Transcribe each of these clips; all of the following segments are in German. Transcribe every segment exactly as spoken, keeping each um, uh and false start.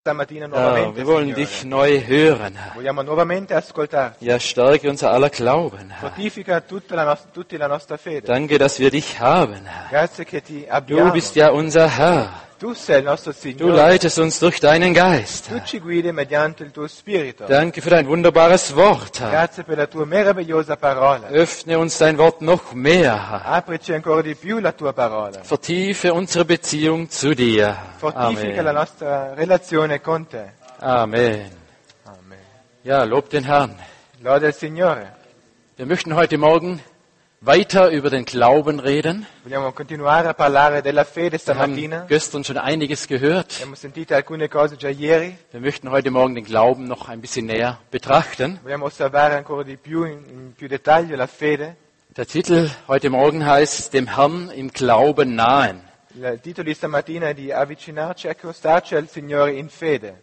Stamattina Ja, nuovamente, wir wollen Signore. dich neu hören, Herr. Vogliamo nuovamente ascoltarti. Ja, stärke unser aller Glauben, Herr. Fortifica tutta la, nos- tutti la nostra fede. Danke, dass wir dich haben, Herr. Grazie che ti Du abbiamo. bist ja unser Herr. Tu sei il nostro Du Signore. leitest uns durch deinen Geist, Tu Herr. ci guidi mediante il tuo Spirito. Danke für dein wunderbares Wort, Herr. Grazie per la tua meravigliosa parola. Öffne uns dein Wort noch mehr, Herr. Aprici ancora di più la tua parola. Vertiefe unsere Beziehung zu dir. Fortifica la Amen. nostra relazione con te. Amen. Amen. Ja, lob den Herrn. Lode il Signore. Wir möchten heute Morgen weiter über den Glauben reden. Vogliamo continuare a parlare della fede Wir stamattina. haben gestern schon einiges gehört. Abbiamo sentito alcune cose già ieri. Wir möchten heute Morgen den Glauben noch ein bisschen näher betrachten. Vogliamo osservare ancora di più, in, in più dettaglio, la fede. Der Titel heute Morgen heißt Dem Herrn im Glauben nahen. Il titolo di stamattina è di avvicinarci e accostarci al Signore in fede.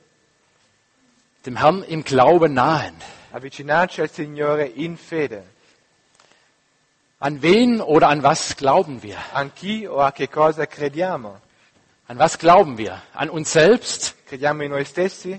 Dem Herrn im Glauben nahen. Avvicinarci al Signore in fede. An wen oder an was glauben wir? An chi o a che cosa crediamo? An was glauben wir? An uns selbst? Crediamo in noi stessi?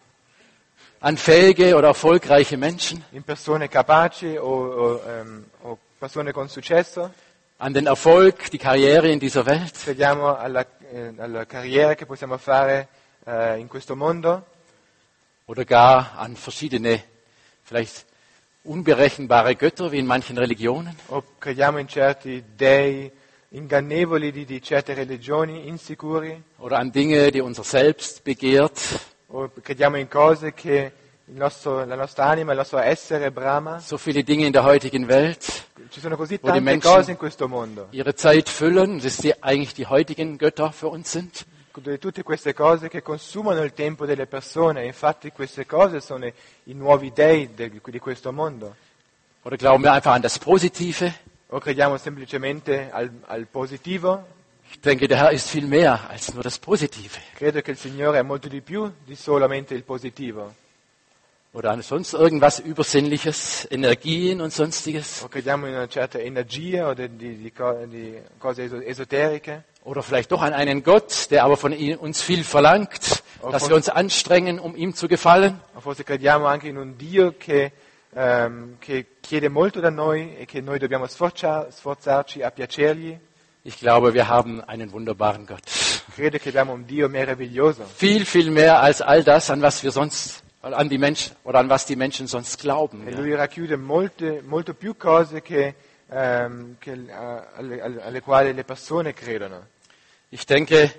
An fähige oder erfolgreiche Menschen? In persone capaci o, o, ehm, o persone con successo? An den Erfolg, die Karriere in dieser Welt? Crediamo alla, eh, alla carriera che possiamo fare eh, in questo mondo? Oder gar an verschiedene, vielleicht unberechenbare Götter wie in manchen Religionen? O crediamo in certi dei ingannevoli di, di certe religioni, insicuri? Oder an Dinge, die unser Selbst begehrt? O crediamo in cose che il nostro, la nostra anima, il nostro essere brama? So viele Dinge in der heutigen Welt, Ci sono così Wo die tante Menschen- cose in questo mondo. ihre Zeit füllen, dass die eigentlich die heutigen Götter für uns sind. Di tutte queste cose che consumano il tempo delle persone, infatti queste cose sono i nuovi dei de- di questo mondo. Oder glauben wir einfach an das Positive? O crediamo semplicemente al, al positivo? Ich denke, der Herr ist viel mehr als nur das Positive. Credo che il Signore è molto di più di solamente il positivo. Oder an sonst irgendwas Übersinnliches, Energien und Sonstiges. O crediamo in una certa energia o de- di, di co- di cose eso- esoteriche? Oder vielleicht doch an einen Gott, der aber von ihn- uns viel verlangt, Oh, dass von- wir uns anstrengen, um ihm zu gefallen. O forse crediamo anche in un Dio che, ehm, che chiede molto da noi e che noi dobbiamo sforza- sforzarci a piacergli? Ich glaube, wir haben einen wunderbaren Gott. Credo che abbiamo un Dio meraviglioso. Viel, viel mehr als all das, an was wir sonst, an die Menschen oder an was die Menschen sonst glauben. E Ja. lui racchiude molte, molto più cose che, ehm, che, eh, alle, alle- alle quali le persone credono. Ich denke,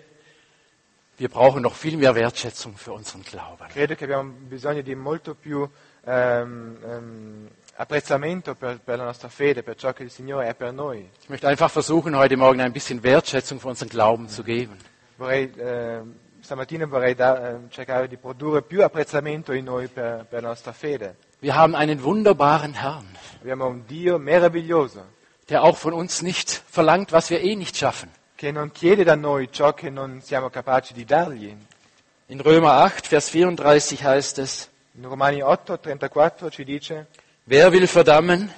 wir brauchen noch viel mehr Wertschätzung für unseren Glauben. Credo che abbiamo bisogno di molto più ehm, ehm, apprezzamento per, per la nostra fede, per ciò che il Signore è per noi. Ich möchte einfach versuchen, heute Morgen ein bisschen Wertschätzung für unseren Glauben zu geben. Vorrei, ehm, stamattina vorrei da- ehm, cercare di produrre più apprezzamento in noi per, per la nostra fede. Wir haben einen wunderbaren Herrn, Abbiamo un Dio meraviglioso der auch von uns nicht verlangt, was wir eh nicht schaffen. che non chiede da noi ciò che non siamo capaci di dargli. In Römer acht, Vers vierunddreißig heißt es, In Romani otto trentaquattro ci dice: wer will verdammen?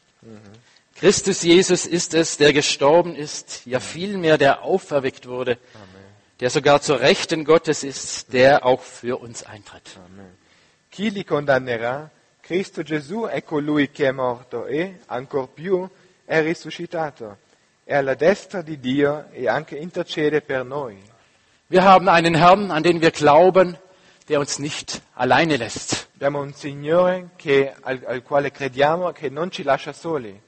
Christus Jesus ist es, der gestorben ist, ja vielmehr der auferweckt wurde, der sogar zur Rechten Gottes ist, der auch für uns eintritt. Amen. Chi li condannerà? Cristo Gesù è colui che è morto e, ancor più, è risuscitato. È alla destra di Dio e anche intercede per noi. Wir haben einen Herrn, an den wir glauben, der uns nicht alleine lässt. Abbiamo un Signore che- al, al quale crediamo che non ci lascia soli.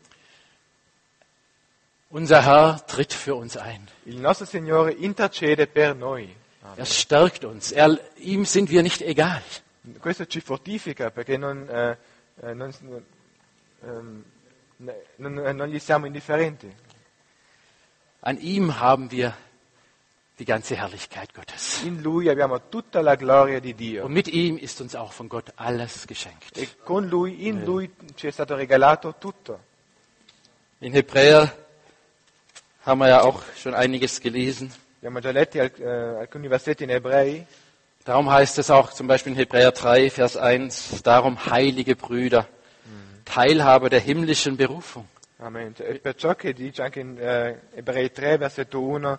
Unser Herr tritt für uns ein. Il nostro Signore intercede per noi. Er stärkt uns. Er, ihm sind wir nicht egal. Questo ci fortifica perché non, eh, eh, non, ehm, non- non gli siamo indifferenti. An ihm haben wir die ganze Herrlichkeit Gottes. In Lui abbiamo tutta la gloria di Dio. Und mit ihm ist uns auch von Gott alles geschenkt. E con Lui, in Lui ci è stato regalato tutto. In Hebräer haben wir ja auch schon einiges gelesen. Abbiamo già letti alc- eh, alcuni versetti in Ebrei. Darum heißt es auch zum Beispiel in Hebräer drei, Vers eins, darum heilige Brüder, Teilhaber der himmlischen Berufung. Amen. E perciò che dice anche in eh, Ebrei tre, versetto uno,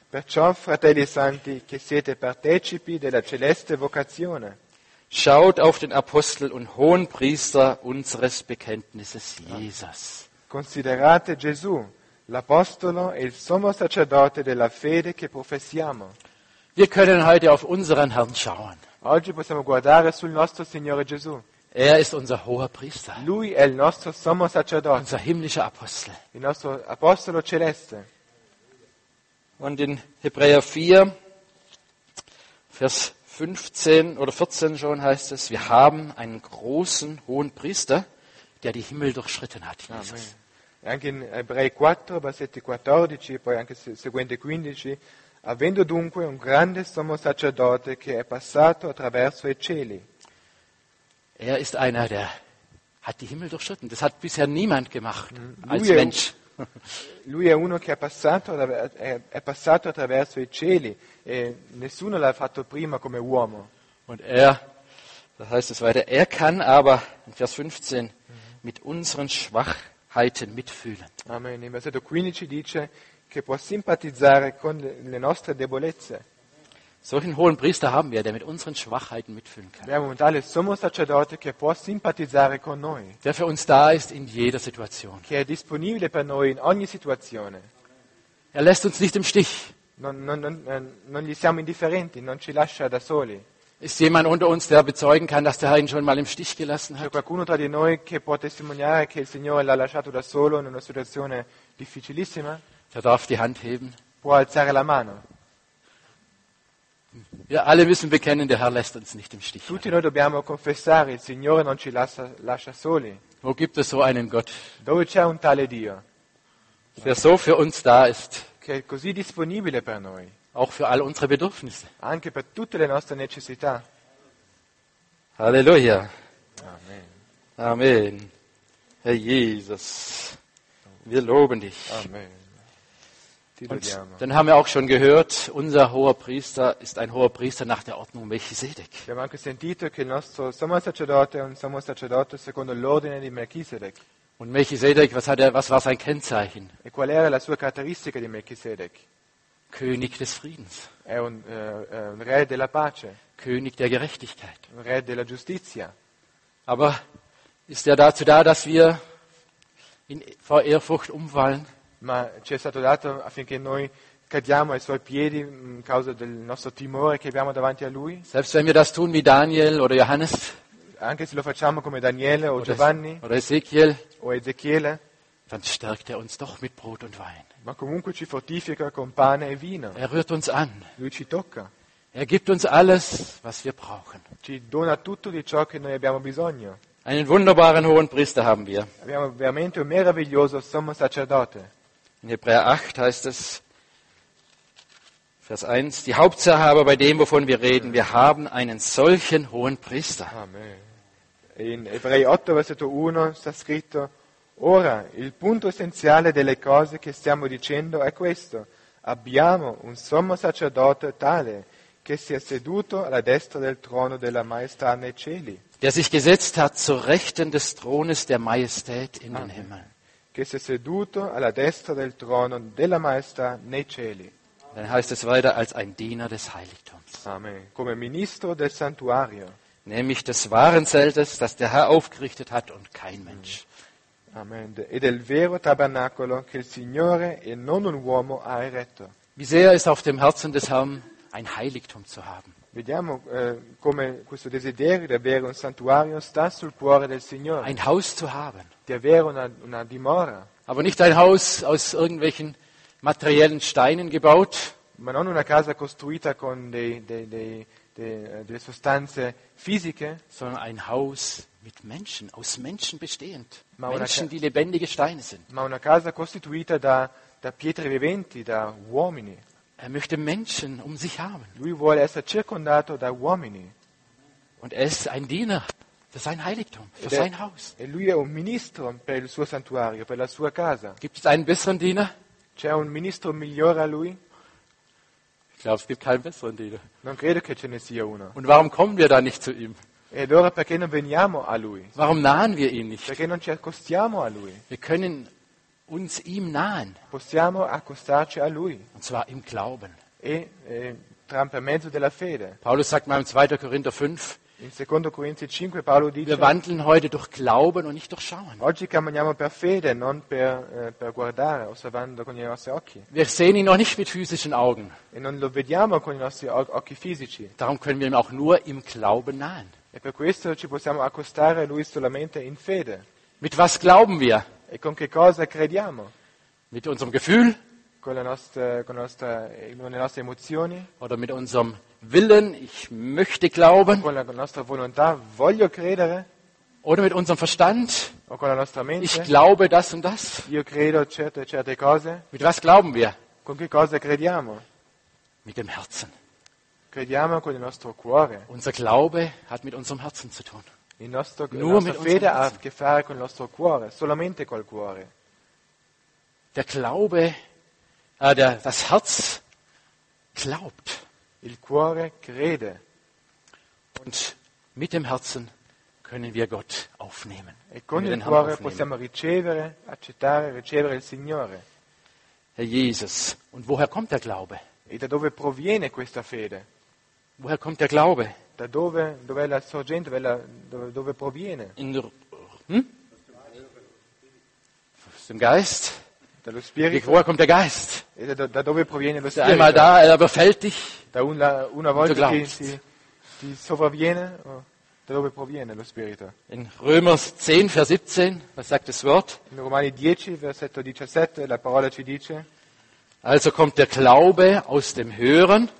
Perciò, fratelli santi, che siete partecipi della celeste vocazione. Schaut auf den Apostel und Hohenpriester unseres Bekenntnisses, Jesus. Considerate Gesù, l'Apostolo e il sommo sacerdote della fede che professiamo. Wir können heute auf unseren Herrn schauen. Oggi possiamo guardare sul nostro Signore Gesù. Er ist unser hoher Priester, Lui è il nostro sommo sacerdote, unser himmlischer Apostel. il nostro Apostolo celeste. Und in Hebräer vier, Vers fünfzehn oder vierzehn schon heißt es, wir haben einen großen hohen Priester, der die Himmel durchschritten hat. Jesus. Amen. E anche in Ebrei quattro, versetti quattordici, e poi anche se- seguente quindici, avendo dunque un grande sommo sacerdote che è passato attraverso i cieli. Er ist einer, der hat die Himmel durchschritten. Das hat bisher niemand gemacht als Lui è, un- Mensch. lui è uno che è passato, attraver- è, è passato attraverso i cieli e nessuno l'ha fatto prima come uomo. Und er, da heißt es weiter, er kann aber, in Vers fünfzehn, mit unseren Schwachheiten mitfühlen. Amen. In versetto quindici dice che può simpatizzare con le, le nostre debolezze. Solchen hohen Priester haben wir, der mit unseren Schwachheiten mitfühlen kann. Abbiamo un tale sommo sacerdote che può simpatizzare con noi, Der für uns da ist in jeder Situation. che è disponibile per noi in ogni situazione. Er lässt uns nicht im Stich. Non, non- non- eh, non gli siamo indifferenti, non ci lascia da soli. Ist jemand unter uns, der bezeugen kann, dass der Herr ihn schon mal im Stich gelassen C'è hat? qualcuno tra di noi che può testimoniare che il Signore l'ha lasciato da solo in una situazione difficilissima? Der darf die Hand heben. Può alzare la mano. Wir alle müssen bekennen, der Herr lässt uns nicht im Stich. Tutti noi dobbiamo confessare, il Signore non ci lascia, lascia soli. Wo gibt es so einen Gott, Dove c'è un tale Dio, der so für uns da ist, che è così disponibile per noi, auch für all unsere Bedürfnisse? anche per tutte le nostre necessità. Halleluja. Amen. Amen. Herr Jesus, wir loben dich. Amen. Ti Und lodiamo. dann haben wir auch schon gehört, unser hoher Priester ist ein hoher Priester nach der Ordnung Melchisedek. Abbiamo anche sentito che il nostro sommo sacerdote è un sommo sacerdote secondo l'ordine di Melchisedec. Und Melchisedek, was, hat er, was war sein Kennzeichen? E qual era la sua caratteristica di Melchisedec? König des Friedens, È un, eh, eh, un re della pace, König der Gerechtigkeit. un re della giustizia. Aber ist er dazu da, dass wir in, vor Ehrfurcht umfallen? Ma ci è stato dato affinché noi cadiamo ai suoi piedi a causa del nostro timore che abbiamo davanti a lui? Selbst wenn wir das tun wie Daniel oder Johannes Anche se lo facciamo come Daniele o oder, Giovanni oder Ezekiel, o Ezechiele, dann stärkt er uns doch mit Brot und Wein. ma comunque ci fortifica con pane e vino. Er rührt uns an. Lui ci tocca, Er gibt uns alles, was wir brauchen. ci dona tutto di ciò che noi abbiamo bisogno. Einen wunderbaren hohen Priester haben wir. Abbiamo veramente un meraviglioso sommo sacerdote. In Hebräer acht heißt es, Vers eins, die Hauptsache aber bei dem, wovon wir reden, wir haben einen solchen hohen Priester. Amen. In Ebrei otto, versetto uno, sta scritto: Ora, il punto essenziale delle cose che stiamo dicendo è questo. Abbiamo un sommo sacerdote tale che si è seduto alla destra del trono della maestà nei cieli, Der sich gesetzt hat zur Rechten des Thrones der Majestät in den Himmel. che si è seduto alla destra del trono della maestà nei cieli. Dann heißt es weiter, als ein Diener des Heiligtums. Amen. Come ministro del santuario. Nämlich des wahren Zeltes, das der Herr aufgerichtet hat und kein Mensch. Amen. E del vero tabernacolo che il Signore e non un uomo ha eretto. Wie sehr ist auf dem Herzen des Herrn, ein Heiligtum zu haben. Vediamo eh, come questo desiderio di avere un santuario sta sul cuore del Signore, Ein Haus zu haben. di avere una, una dimora, Aber nicht ein Haus aus irgendwelchen materiellen Steinen gebaut, ma non una casa costruita con dei- dei- dei- dei- eh, delle sostanze fisiche, sondern ein Haus mit Menschen, aus Menschen bestehend. Ma una Menschen, ca- die lebendige Steine sind. ma una casa costituita da, da pietre viventi, da uomini. Er möchte Menschen um sich haben. Lui vuole essere circondato da uomini. Und er ist ein Diener für sein Heiligtum, für Ed è- sein Haus. e lui è un ministro per il suo santuario, per la sua casa. Gibt es einen besseren Diener? C'è un ministro migliore a lui? Ich glaube, es gibt keinen besseren Diener. Non credo che ce ne sia uno. Und warum kommen wir da nicht zu ihm? E allora perché non veniamo a lui? Warum nahen wir ihn nicht? Perché non ci accostiamo a lui? Wir können uns ihm nahen. possiamo accostarci a Lui Und zwar im Glauben. e eh, tra- per mezzo della fede. Paulus sagt mal im zweiten Korinther fünf, In secondo Corinzi cinque Paolo dice: wir wandeln heute durch Glauben und nicht durch Schauen. oggi camminiamo per fede, non per, eh, per guardare, osservando con i nostri occhi. Wir sehen ihn noch nicht mit physischen Augen. E non lo vediamo con i nostri o- occhi fisici. Darum können wir ihm auch nur im Glauben nahen. E per questo ci possiamo accostare a Lui solamente in fede. Mit was glauben wir? E con che cosa crediamo? Mit unserem Gefühl Con, le nostre, con, nostra- con le nostre emozioni? oder mit unserem Willen? Ich möchte glauben. Con la nostra volontà? Voglio credere? Oder mit unserem Verstand? O con la nostra mente? Ich glaube das und das. Io credo certe, certe cose? Mit was glauben wir? Con che cosa crediamo? Mit dem Herzen. Crediamo con il nostro cuore. Unser Glaube hat mit unserem Herzen zu tun. Il nostro, la Nur nostra mit fede unserem ha a Herzen. che fare con il nostro cuore, solamente col cuore. Der Glaube, äh, der, das Herz glaubt. Il cuore crede Und mit dem Herzen können wir Gott aufnehmen. e con Können wir il den Herrn cuore aufnehmen. possiamo ricevere, accettare, ricevere il Signore. Herr Jesus. Und woher kommt der Glaube? E da dove proviene questa fede? Woher kommt der Glaube? Da dove, dov'è la sorgente, dov'è la- dove, dove proviene? In, hm? Aus dem Geist? Dallo Spirito? Woher kommt der Geist? E da, da dove proviene lo Ist er einmal Spirito? da, er überfällt dich. Da una, una volta Tu che glaubst. ti, ti sopravviene? O da dove proviene lo Spirito? In Römer zehn, Vers siebzehn, was sagt das Wort? In Romani dieci, versetto diciassette, la parola ci dice: Also kommt der Glaube aus dem Hören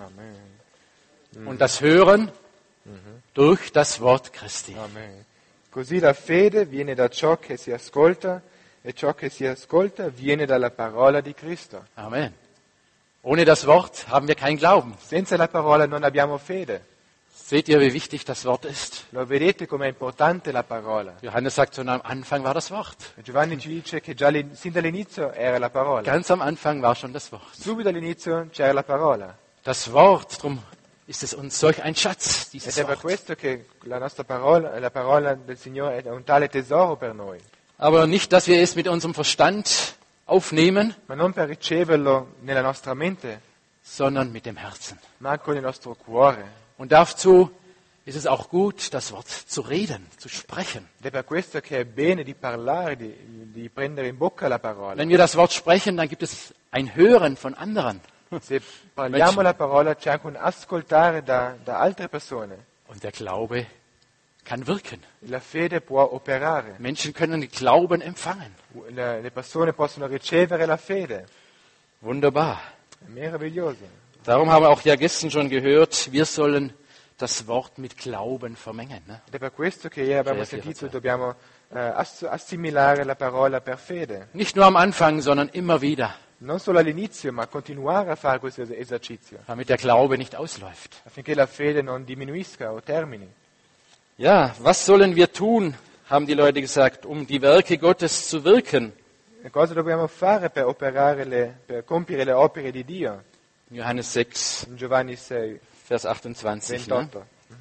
Amen. und das Hören durch das Wort Christi. Amen. Così la fede viene da ciò che si ascolta e ciò che si ascolta viene dalla parola di Cristo. Amen. Ohne das Wort haben wir keinen Glauben. Senza la parola non abbiamo fede. Seht ihr, wie wichtig das Wort ist? Lo vedete com'è importante la parola. Johannes sagt schon, am Anfang war das Wort. Giovanni ci dice che già lì- sin dall'inizio era la parola. Ganz am Anfang war schon das Wort. Subito all'inizio c'era la parola. Das Wort, darum ist es uns solch ein Schatz, Ed dieses è per Wort. questo che la nostra parola, la parola del Signore è un tale tesoro per noi. Aber nicht, dass wir es mit unserem Verstand aufnehmen, Ma non per riceverlo nella nostra mente, sondern mit dem Herzen. ma con il nostro cuore. Und dazu ist es auch gut, das Wort zu reden, zu sprechen. Ed è per questo che è bene di parlare, di, di prendere in bocca la parola. Wenn wir das Wort sprechen, dann gibt es ein Hören von anderen. Se parliamo la parola c'è anche un ascoltare da, da altre persone. Und der Glaube kann wirken. La fede può operare. Menschen können den Glauben empfangen. Le, le persone possono ricevere la fede. Wunderbar. È meraviglioso. Darum haben wir auch ja gestern schon gehört, wir sollen das Wort mit Glauben vermengen. Ne? Ed è per questo che ieri abbiamo Sehr viel sentito Verzeihung. dobbiamo eh, ass- assimilare la parola per fede. Nicht nur am Anfang, sondern immer wieder, Non solo all'inizio, ma continuare a fare questo es- esercizio, damit der Glaube nicht ausläuft. affinché la fede non diminuisca o termini. Ja, was sollen wir tun, haben die Leute gesagt, um die Werke Gottes zu wirken? E cosa dobbiamo fare per operare le, per compiere le opere di Dio? Johannes sechs, In Giovanni sei, Vers achtundzwanzig. Ne? ventotto.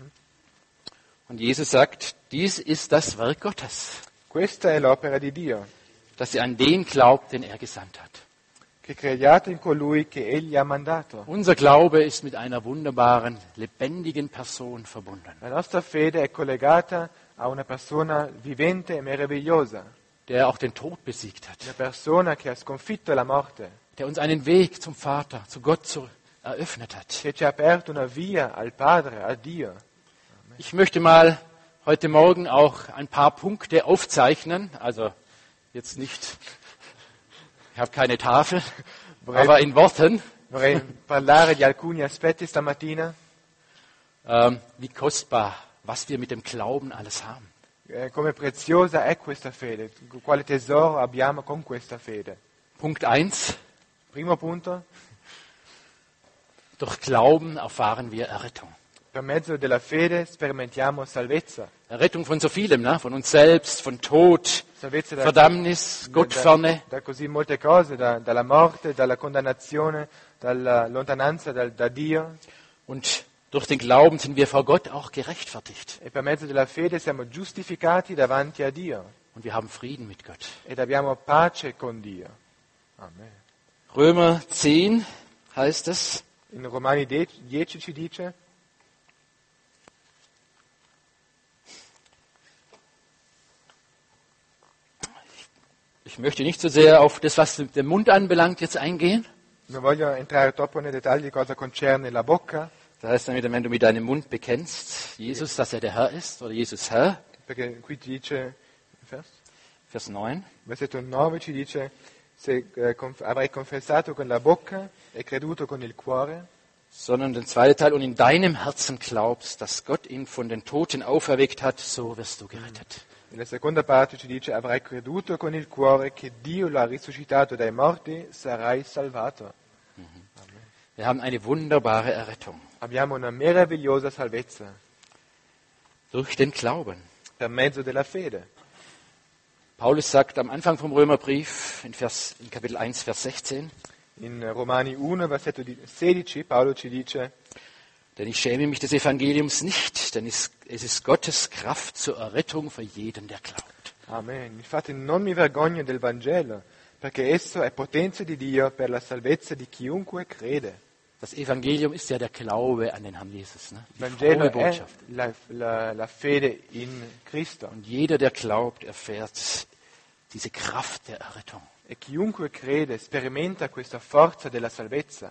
Und Jesus sagt, dies ist das Werk Gottes, Questa è l'opera di Dio, dass ihr an den glaubt, den er gesandt hat. che crediate in colui che Egli ha mandato. Unser Glaube ist mit einer wunderbaren, lebendigen Person verbunden, La nostra fede è collegata a una persona vivente e meravigliosa, der auch den Tod besiegt hat, una persona che ha sconfitto la morte, der uns einen Weg zum Vater, zu Gott zu, eröffnet hat. che ci ha aperto una via al Padre, a Dio. Ich möchte mal heute Morgen auch ein paar Punkte aufzeichnen, also jetzt nicht, ich habe keine Tafel, aber in Worten, Vorrei parlare di alcuni aspetti stamattina, ähm, wie kostbar, was wir mit dem Glauben alles haben. eh, come preziosa è questa fede, quale tesoro abbiamo con questa fede. Punkt eins: Primo punto, Durch Glauben erfahren wir Errettung. per mezzo della fede sperimentiamo salvezza. Errettung von so vielem, ne? Von uns selbst, von Tod, Salvezza da, Verdammnis, da, Gottferne. da così molte cose, da- dalla morte, dalla condannazione, dalla lontananza dal- da Dio. Und durch den Glauben sind wir vor Gott auch gerechtfertigt. E per mezzo della fede siamo giustificati davanti a Dio. und wir haben Frieden mit Gott. ed abbiamo pace con Dio. Amen. Römer zehn heißt es, In Romani dieci ci dice, ich möchte nicht so sehr auf das, was den Mund anbelangt, jetzt eingehen. non voglio entrare troppo nei dettagli di cosa concerne la bocca, Da heißt dann wieder, wenn du mit deinem Mund bekennst, Jesus, dass er der Herr ist, oder Jesus Herr, perché qui ci dice, vers? Vers neun, versetto nove ci dice, se eh, conf- avrai confessato con la bocca e creduto con il cuore, sondern den zweiten Teil, und in deinem Herzen glaubst, dass Gott ihn von den Toten auferweckt hat, so wirst du gerettet. nella seconda parte ci dice, avrai creduto con il cuore che Dio lo ha risuscitato dai morti, sarai salvato. Wir haben eine wunderbare Errettung Abbiamo una meravigliosa salvezza durch den Glauben. per mezzo della fede. Paulus sagt am Anfang vom Römerbrief in, Vers, in Kapitel eins, Vers sechzehn, In Romani uno, versetto di- sedici, Paolo ci dice, denn ich schäme mich des Evangeliums nicht, denn es, es ist Gottes Kraft zur Errettung für jeden, der glaubt. Amen. Infatti non mi vergogno del Vangelo, perché esso è potenza di Dio per la salvezza di chiunque crede. Das Evangelium ist ja der Glaube an den Herrn Jesus, ne? Il Die Vangelo frohe è Botschaft. la, la- la fede in Cristo. Und jeder, der glaubt, erfährt diese Kraft der Errettung. E chiunque crede sperimenta questa forza della salvezza.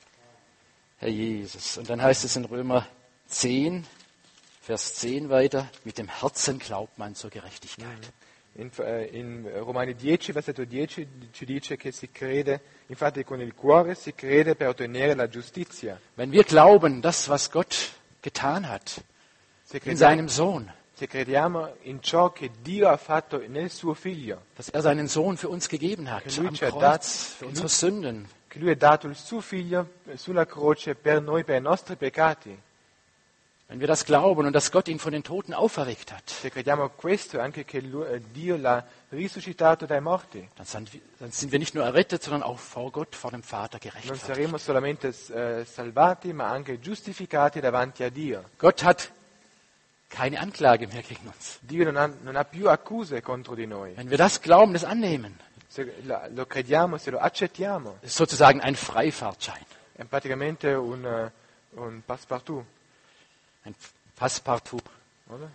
Herr Jesus. Und dann heißt es in Römer zehn, Vers zehn weiter, mit dem Herzen glaubt man zur Gerechtigkeit. In, eh, in Romani dieci, versetto dieci, ci dice che si crede, infatti con il cuore si crede per ottenere la giustizia. Wenn wir glauben, das, was Gott getan hat Se in crediamo, seinem Sohn, se crediamo in ciò che Dio ha fatto nel suo Figlio, dass er seinen Sohn für uns gegeben hat, Che lui am ci ha Kreuz, dat- für che unsere lui- Sünden, che Lui ha dato il suo Figlio sulla croce per noi, per i nostri peccati. wenn wir das glauben und dass Gott ihn von den Toten auferweckt hat, Se crediamo questo e anche che lui- eh, Dio l'ha risuscitato dai morti, dann sind, wir, dann sind wir nicht nur errettet, sondern auch vor Gott, vor dem Vater non gerechtfertigt. saremo solamente eh, salvati, ma anche giustificati davanti a Dio. Gott hat keine Anklage mehr gegen uns. Dio non ha, non ha più accuse contro di noi. Wenn wir das glauben, das annehmen, Se la- lo crediamo, se lo accettiamo, ist sozusagen ein Freifahrtschein, è praticamente un, eh, un passepartout. ein Passepartout. Oder?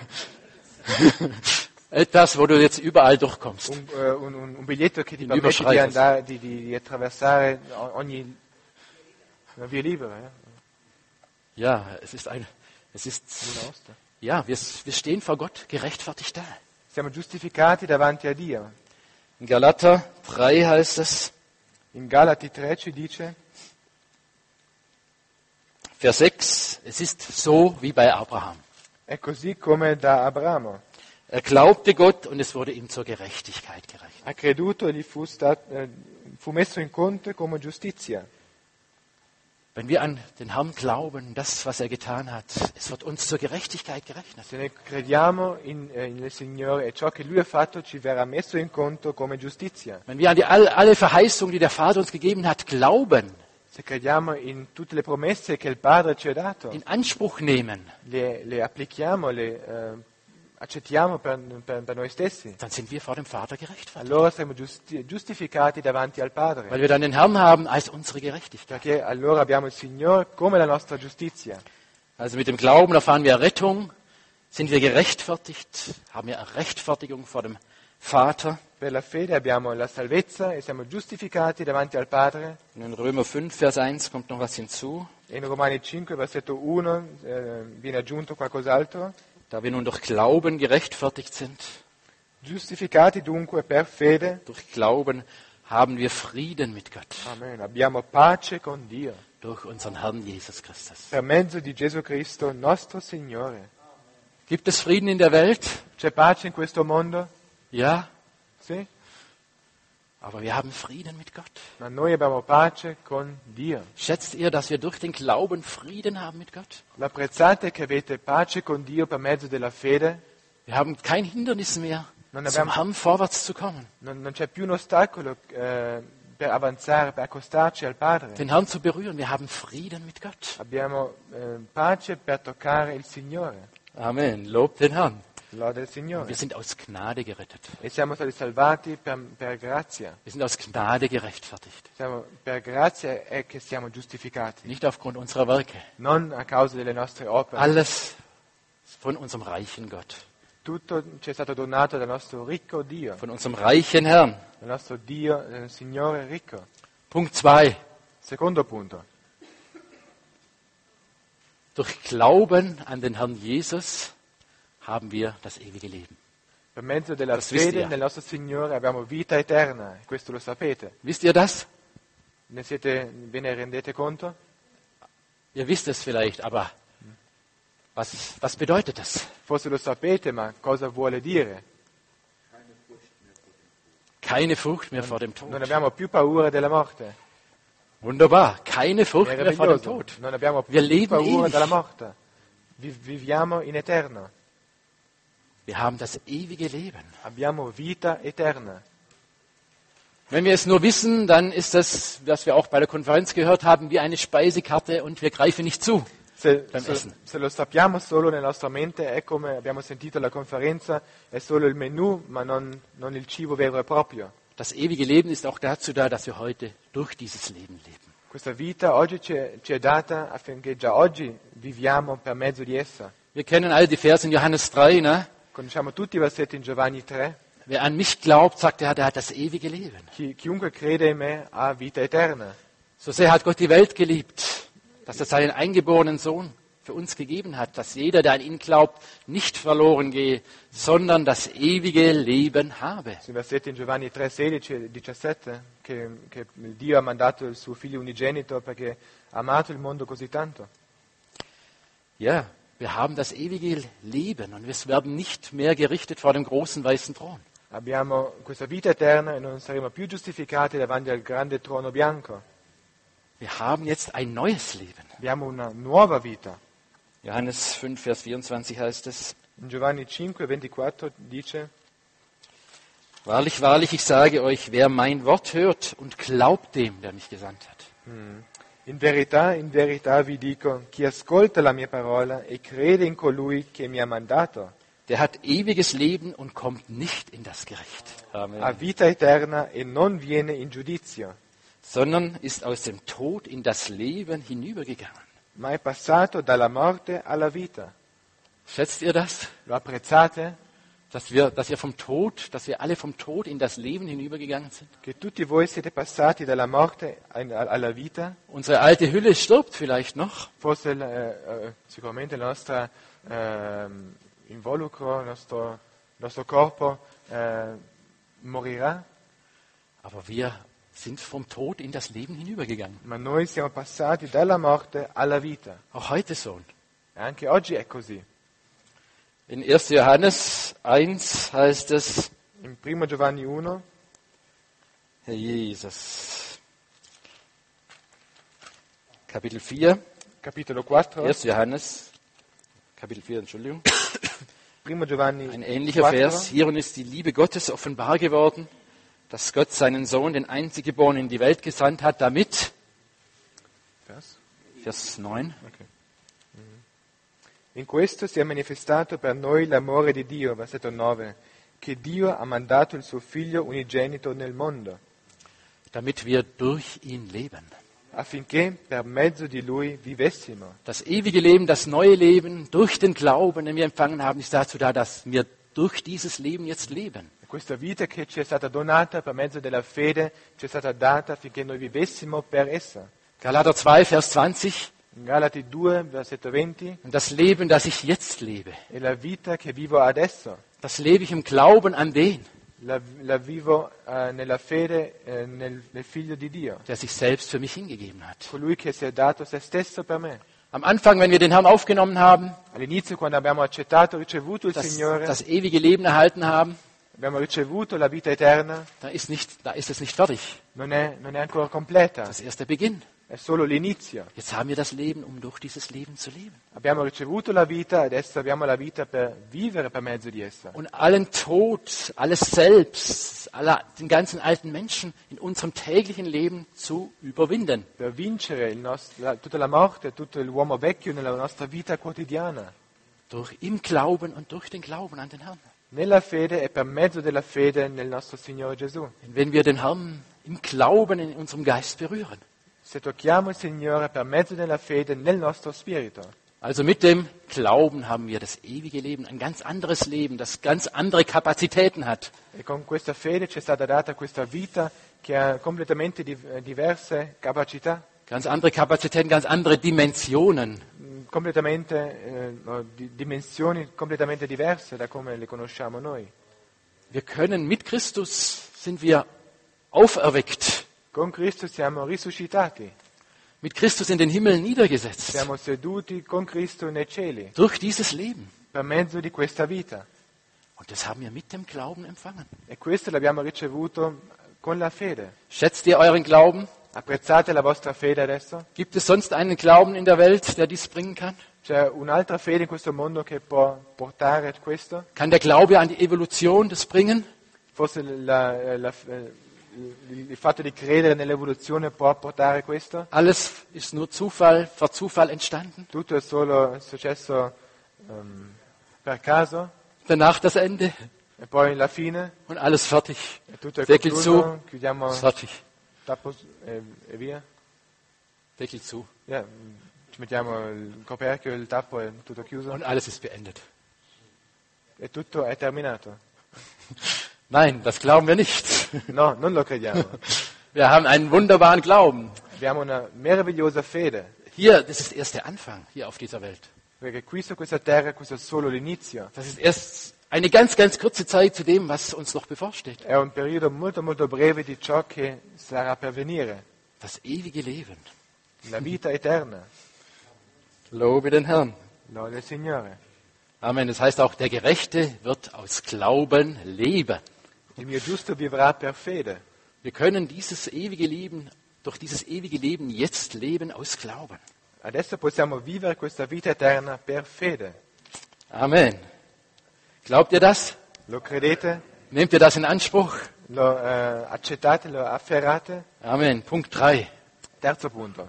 Etwas, wo du jetzt überall durchkommst. Un, eh, un- un- un biglietto che ti In permette di, Überschreitung. andare, di, di- di attraversare o- ogni una via libera. Eh? Ja, es ist ein, es ist, Una osta. ja, wir, wir stehen vor Gott gerechtfertigt da. Siamo giustificati davanti a Dio. In Galater drei heißt es, In Galati tre ci dice, Vers sechs, es ist so wie bei Abraham. è così come da Abramo. Er glaubte Gott und es wurde ihm zur Gerechtigkeit gerechnet. Ha creduto e gli fu, stat- eh, fu messo in conto come giustizia. Wenn wir an den Herrn glauben, das, was er getan hat, es wird uns zur Gerechtigkeit gerechnet. Se noi crediamo in, eh, nel Signore e ciò che Lui ha fatto ci verrà messo in conto come giustizia. Wenn wir an die, alle, alle Verheißungen, die der Vater uns gegeben hat, glauben, Se crediamo in tutte le promesse che il Padre ci ha dato, in Anspruch nehmen, le, le applichiamo, le eh, accettiamo per, per- per noi stessi, dann sind wir vor dem Vater gerechtfertigt. allora siamo giusti- giustificati davanti al Padre. Weil wir dann den Herrn haben als unsere Gerechtigkeit. Perché allora abbiamo il Signore come la nostra giustizia. Also mit dem Glauben erfahren wir Rettung, sind wir gerechtfertigt, haben wir Rechtfertigung vor dem Vater. Per la fede abbiamo la salvezza e siamo giustificati davanti al Padre. Und in Römer fünf, Vers eins kommt noch was hinzu. E in Romani cinque, versetto uno, eh, viene aggiunto qualcos'altro. Da wir nun durch Glauben gerechtfertigt sind, Giustificati dunque per fede, durch Glauben haben wir Frieden mit Gott, Amen, abbiamo pace con Dio, durch unseren Herrn Jesus Christus. per mezzo di Gesù Cristo, nostro Signore. Gibt es Frieden in der Welt? C'è pace in questo mondo? Ja, Sì? aber wir haben Frieden mit Gott. Ma noi abbiamo pace con Dio. Schätzt ihr, dass wir durch den Glauben Frieden haben mit Gott? L'apprezzate che avete pace con Dio per mezzo della fede? Wir haben kein Hindernis mehr, Non zum abbiamo- Herrn vorwärts zu kommen, Non, non c'è più un ostacolo eh, per avanzare, per accostarci al Padre. den Herrn zu berühren. Wir haben Frieden mit Gott. Abbiamo eh, pace per toccare il Signore. Amen. Lobt den Herrn. Lode del Wir Signore. sind aus Gnade gerettet. E siamo stati salvati per, per grazia. Wir sind aus Gnade gerechtfertigt. Siamo, per grazia è che siamo giustificati, Nicht aufgrund unserer Werke. non a causa delle nostre opere. Alles von unserem reichen Gott, Tutto ci è stato donato dal nostro ricco Dio, von unserem reichen Herrn. dal nostro Dio, eh, Signore ricco. Punkt zwei. Secondo punto. Durch Glauben an den Herrn Jesus haben wir das ewige Leben. Per mezzo della Das wisst fede ihr. nel nostro Signore abbiamo vita eterna, questo lo sapete. Wisst ihr das? Ne siete, ve ne rendete conto? Ihr wisst es vielleicht, aber was, was bedeutet das? Forse lo sapete, ma cosa vuole dire? Keine Furcht mehr vor dem Non Tod. abbiamo più paura della morte. Wunderbar. Keine Furcht mehr vor dem Meraviglioso. Tod. Non abbiamo Wir più leben paura ewig. della morte. Vi- viviamo in eterno. Wir haben das ewige Leben. Abbiamo vita eterna. Wenn wir es nur wissen, dann ist das, was wir auch bei der Konferenz gehört haben, wie eine Speisekarte und wir greifen nicht zu. Se, Beim se- Essen. se lo sappiamo solo nella nostra mente, è come abbiamo sentito alla conferenza, è solo il menù, ma non, non il cibo vero e proprio. Das ewige Leben ist auch dazu da, dass wir heute durch dieses Leben leben. Questa vita oggi ci è, ci è data affinché già oggi viviamo per mezzo di essa. Wir kennen all die Verse in Johannes drei, ne? Conosciamo tutti i versetti in Giovanni tre. Wer an mich glaubt, sagt er, der hat das ewige Leben. Chi, chiunque crede in me ha vita eterna. So sehr hat Gott die Welt geliebt, dass er seinen eingeborenen Sohn für uns gegeben hat, dass jeder, der an ihn glaubt, nicht verloren gehe, sondern das ewige Leben habe. Sui versetti in Giovanni tre, sedici e diciassette, che, che Dio ha mandato il suo figlio unigenito perché ha amato il mondo così tanto. Ja, wir haben das ewige Leben und wir werden nicht mehr gerichtet vor dem großen weißen Thron. Abbiamo questa vita eterna e non saremo più giustificati davanti al grande trono bianco. Wir haben jetzt ein neues Leben. Abbiamo una nuova vita. Johannes fünf, Vers vierundzwanzig heißt es, In Giovanni cinque, ventiquattro dice: Wahrlich, wahrlich, ich sage euch, wer mein Wort hört und glaubt dem, der mich gesandt hat, In verità, in verità vi dico, chi ascolta la mia parola e crede in colui che mi ha mandato, der hat ewiges Leben und kommt nicht in das Gericht, ha Amen. vita eterna e non viene in giudizio, sondern ist aus dem Tod in das Leben hinübergegangen. ma è passato dalla morte alla vita. Schätzt ihr das? Lo apprezzate? Dass wir, dass wir vom Tod, dass wir alle vom Tod in das Leben hinübergegangen sind? Che tutti voi siete passati dalla morte a- alla vita? Unsere alte Hülle stirbt vielleicht noch, Forse eh, eh, sicuramente il nostro ehm, involucro, il nostro, il nostro corpo eh, morirà, aber wir sind vom Tod in das Leben hinübergegangen. ma noi siamo passati dalla morte alla vita. Auch heute so. E anche oggi è così. In erster Johannes eins heißt es, In primo Giovanni uno, Herr Jesus, Kapitel vier, capitolo quattro, erster Johannes, Kapitel vier, Entschuldigung, primo Giovanni ein ähnlicher quattro, Vers. Hierin ist die Liebe Gottes offenbar geworden, dass Gott seinen Sohn, den Einziggeborenen, in die Welt gesandt hat, damit, Vers. Vers neun, Ok. Mhm. In questo si è manifestato per noi l'amore di Dio, versetto nove, che Dio ha mandato il suo figlio unigenito nel mondo, damit wir durch ihn leben. affinché per mezzo di lui vivessimo. Das ewige Leben, das neue Leben durch den Glauben, den wir empfangen haben, ist dazu da, dass wir durch dieses Leben jetzt leben. E questa vita che ci è stata donata per mezzo della fede ci è stata data affinché noi vivessimo per essa. Galater zwei, Vers zwanzig. In Galati due, versetto venti, Und das Leben, das ich jetzt lebe, è la vita che vivo adesso. das lebe ich im Glauben an den, La, la vivo eh, nella fede eh, nel, nel figlio di Dio, der sich selbst für mich hingegeben hat. colui che si è dato se stesso per me. Am Anfang, wenn wir den Herrn aufgenommen haben, All'inizio, quando abbiamo accettato, ricevuto il das, Signore, das ewige Leben erhalten haben, abbiamo ricevuto la vita eterna, da ist, nicht, da ist es nicht fertig. non è, non è ancora completa, Das ist erst der Beginn. è solo l'inizio. Jetzt haben wir das Leben, um durch dieses Leben zu leben. Abbiamo ricevuto la vita, adesso abbiamo la vita per vivere per mezzo di essa. Und allen Tod, alles Selbst, aller, den ganzen alten Menschen in unserem täglichen Leben zu überwinden. Per vincere il nost- la- tutta la morte, tutto l'uomo vecchio nella nostra vita quotidiana. Durch im Glauben und durch den Glauben an den Herrn. Nella fede e per mezzo della fede nel nostro Signore Gesù. Denn wenn wir den Herrn im Glauben in unserem Geist berühren, Se tocchiamo il Signore per mezzo della fede nel nostro spirito, also mit dem Glauben haben wir das ewige Leben, ein ganz anderes Leben, das ganz andere Kapazitäten hat. e con questa fede ci è stata data questa vita che ha completamente di- diverse capacità, Ganz andere Kapazitäten, ganz andere Dimensionen. mh, completamente, eh, no, di- dimensioni completamente diverse da come le conosciamo noi. Wir können mit Christus sind wir auferweckt, Con Cristo siamo risuscitati, mit Christus in den Himmel niedergesetzt, siamo seduti con Cristo nei cieli durch dieses Leben. per mezzo di questa vita. Und das haben wir mit dem Glauben empfangen. E questo l'abbiamo ricevuto con la fede. Schätzt ihr euren Glauben? Apprezzate la vostra fede adesso? Gibt es sonst einen Glauben in der Welt, der dies bringen kann? C'è un'altra fede in questo mondo che può portare questo? Kann der Glaube an die Evolution das bringen? Forse la- la- il fatto di credere nell'evoluzione può portare questo? Alles ist nur Zufall, vor Zufall entstanden. Tutto è solo successo ehm, per caso? Danach das Ende E poi la fine? und alles fertig. E tutto è Deckel concluso? zu, Chiudiamo ist fertig. tappo e, e via? Deckel zu Yeah, ci mettiamo il coperchio, il tappo e tutto chiuso? und alles ist beendet. E tutto è terminato? Nein, das glauben wir nicht. No, non lo crediamo. Wir haben einen wunderbaren Glauben. Abbiamo una meravigliosa fede, Hier, das ist erst der Anfang hier auf dieser Welt. perché qui su questa terra questo è solo l'inizio. Das ist erst eine ganz, ganz kurze Zeit zu dem, was uns noch bevorsteht. È un periodo molto molto breve di ciò che sarà per venire, Das ewige Leben. la vita eterna. Lobe den Herrn. Lode il Signore. Amen. Das heißt auch, der Gerechte wird aus Glauben leben. Il mio giusto vivrà per fede. Wir können dieses ewige Leben, durch dieses ewige Leben jetzt leben aus Glauben. Adesso possiamo vivere questa vita eterna per fede. Amen. Glaubt ihr das? Lo credete? Nehmt ihr das in Anspruch? Lo eh, accettate? Lo afferrate? Amen. Punkt drei. Terzo punto.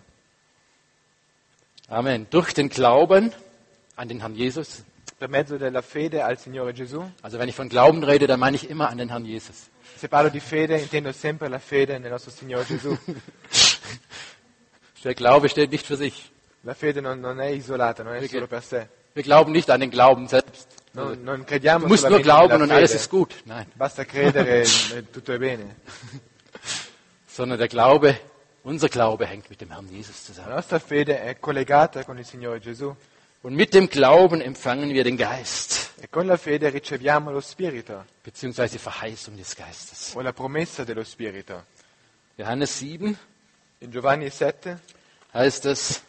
Amen. Durch den Glauben an den Herrn Jesus. Per mezzo della fede al Signore Gesù. Also wenn ich von Glauben rede, dann meine ich immer an den Herrn Jesus. Se parlo di fede intendo sempre la fede nel nostro Signore Gesù. Der Glaube steht nicht für sich. La fede non, non è isolata, non è Perché? solo per sé. Wir glauben nicht an den Glauben selbst. Non, non crediamo Du musst nur solamente glauben nella und alles fede. ist gut. Nein. Basta credere e tutto è bene. Sondern der Glaube, unser Glaube hängt mit dem Herrn Jesus La zusammen. nostra fede è collegata con il Signore Gesù Und mit dem Glauben empfangen wir den Geist, e con la fede riceviamo lo Spirito beziehungsweise Verheißung des Geistes. o la promessa dello Spirito. Johannes sieben In Giovanni sette heißt es,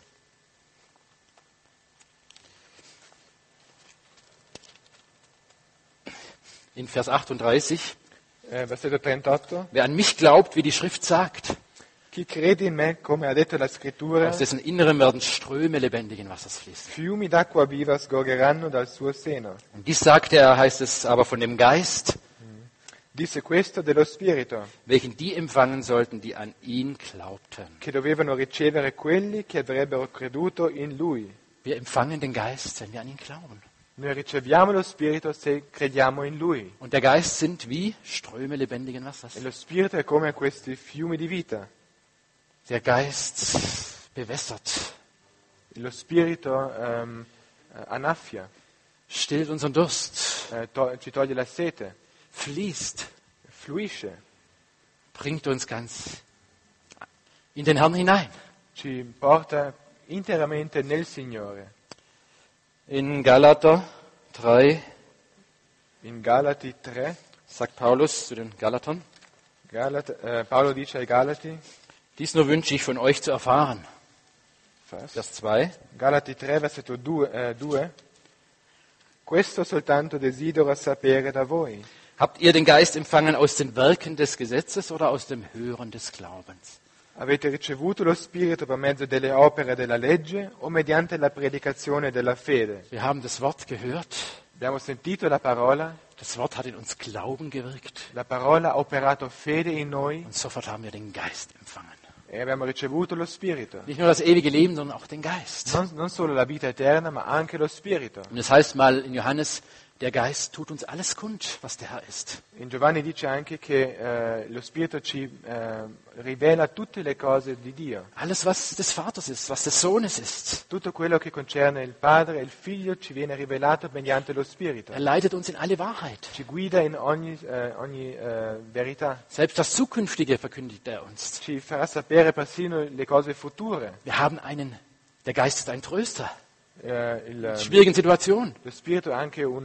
in Vers achtunddreißig, eh, versetto trentotto, wer an mich glaubt, wie die Schrift sagt, chi crede in me, come ha detto la Scrittura, aus dessen Innerem werden Ströme lebendigen Wassers fließen. fiumi d'acqua viva sgorgeranno dal suo seno. Und dies sagte er, heißt es aber von dem Geist, Disse questo dello Spirito, welchen die empfangen sollten, die an ihn glaubten. che dovevano ricevere quelli che avrebbero creduto in Lui. Wir empfangen den Geist, wenn wir an ihn glauben. Noi riceviamo lo Spirito se crediamo in Lui. Und der Geist sind wie Ströme lebendigen Wassers. E lo Spirito è come questi fiumi di vita. Der Geist bewässert, Lo Spirito ehm, annaffia, stillt unseren Durst, eh, to- ci toglie la sete, fließt, fluisce, bringt uns ganz in den Herrn hinein. ci porta interamente nel Signore. In Galater drei In Galati tre, sagt Paulus zu den Galatern, Galat- eh, Paolo dice ai Galati, dies nur wünsche ich von euch zu erfahren. Vers- Vers zwei. Galati tre, versetto due, questo soltanto desidero sapere da voi. Habt ihr den Geist empfangen aus den Werken des Gesetzes oder aus dem Hören des Glaubens? Avete ricevuto lo Spirito per mezzo delle opere della legge o mediante la predicazione della fede? Wir haben das Wort gehört. Abbiamo sentito la parola, Das Wort hat in uns Glauben gewirkt. la parola ha operato fede in noi Und sofort haben wir den Geist empfangen. e abbiamo ricevuto lo Spirito. Nicht nur das ewige Leben, sondern auch den Geist. Non, non solo la vita eterna, ma anche lo Spirito. Und es heißt mal in Johannes, der Geist tut uns alles kund, was der Herr ist. In Giovanni dice anche che eh, lo Spirito ci eh, rivela tutte le cose di Dio. Alles, was des Vaters ist, was des Sohnes ist. Tutto quello che concerne il Padre e il Figlio ci viene rivelato mediante lo Spirito. Er leitet uns in alle Wahrheit. Ci guida in ogni, eh, ogni eh, verità. Selbst das Zukünftige verkündigt er uns. Ci farà sapere persino le cose future. Wir haben einen, der Geist ist ein Tröster. Eh, il, In schwierigen Situationen. lo Spirito è anche un,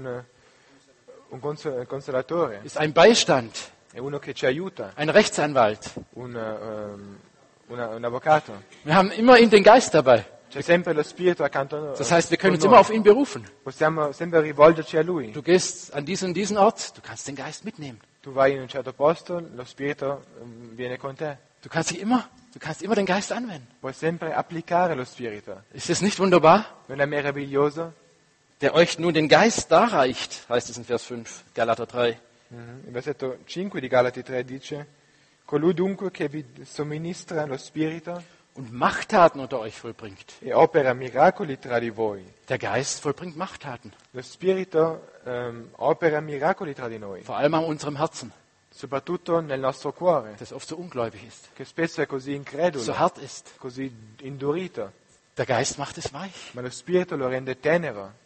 un cons- consolatore, Ist ein Beistand. è uno che ci aiuta, Ein Rechtsanwalt. un, ehm, una- un avvocato. Wir haben immer ihn den Geist dabei. C'è sempre lo Spirito accanto a noi. Das heißt, wir können uns con immer noi. auf ihn berufen. Possiamo sempre rivolgerci a Lui. Du gehst an diesen und diesen Ort, du kannst den Geist mitnehmen. Tu vai in un certo posto, lo Spirito ehm, viene con te. Du kannst dich immer, du kannst immer den Geist anwenden. Puoi sempre applicare lo Spirito. Ist das nicht wunderbar? Non è meraviglioso? Der euch nun den Geist darreicht, heißt es in Vers fünf, Galater drei. Mhm. Il versetto cinque di Galati tre dice: Colui dunque che vi somministra lo Spirito Und Machttaten unter euch vollbringt. e opera miracoli tra di voi. Der Geist vollbringt Machttaten. Lo Spirito ehm, opera miracoli tra di noi, Vor allem an unserem Herzen, soprattutto nel nostro cuore, das oft so ungläubig ist, che spesso è così incredulo, so hart ist. così indurito, Der Geist macht es weich. ma lo Spirito lo rende tenero.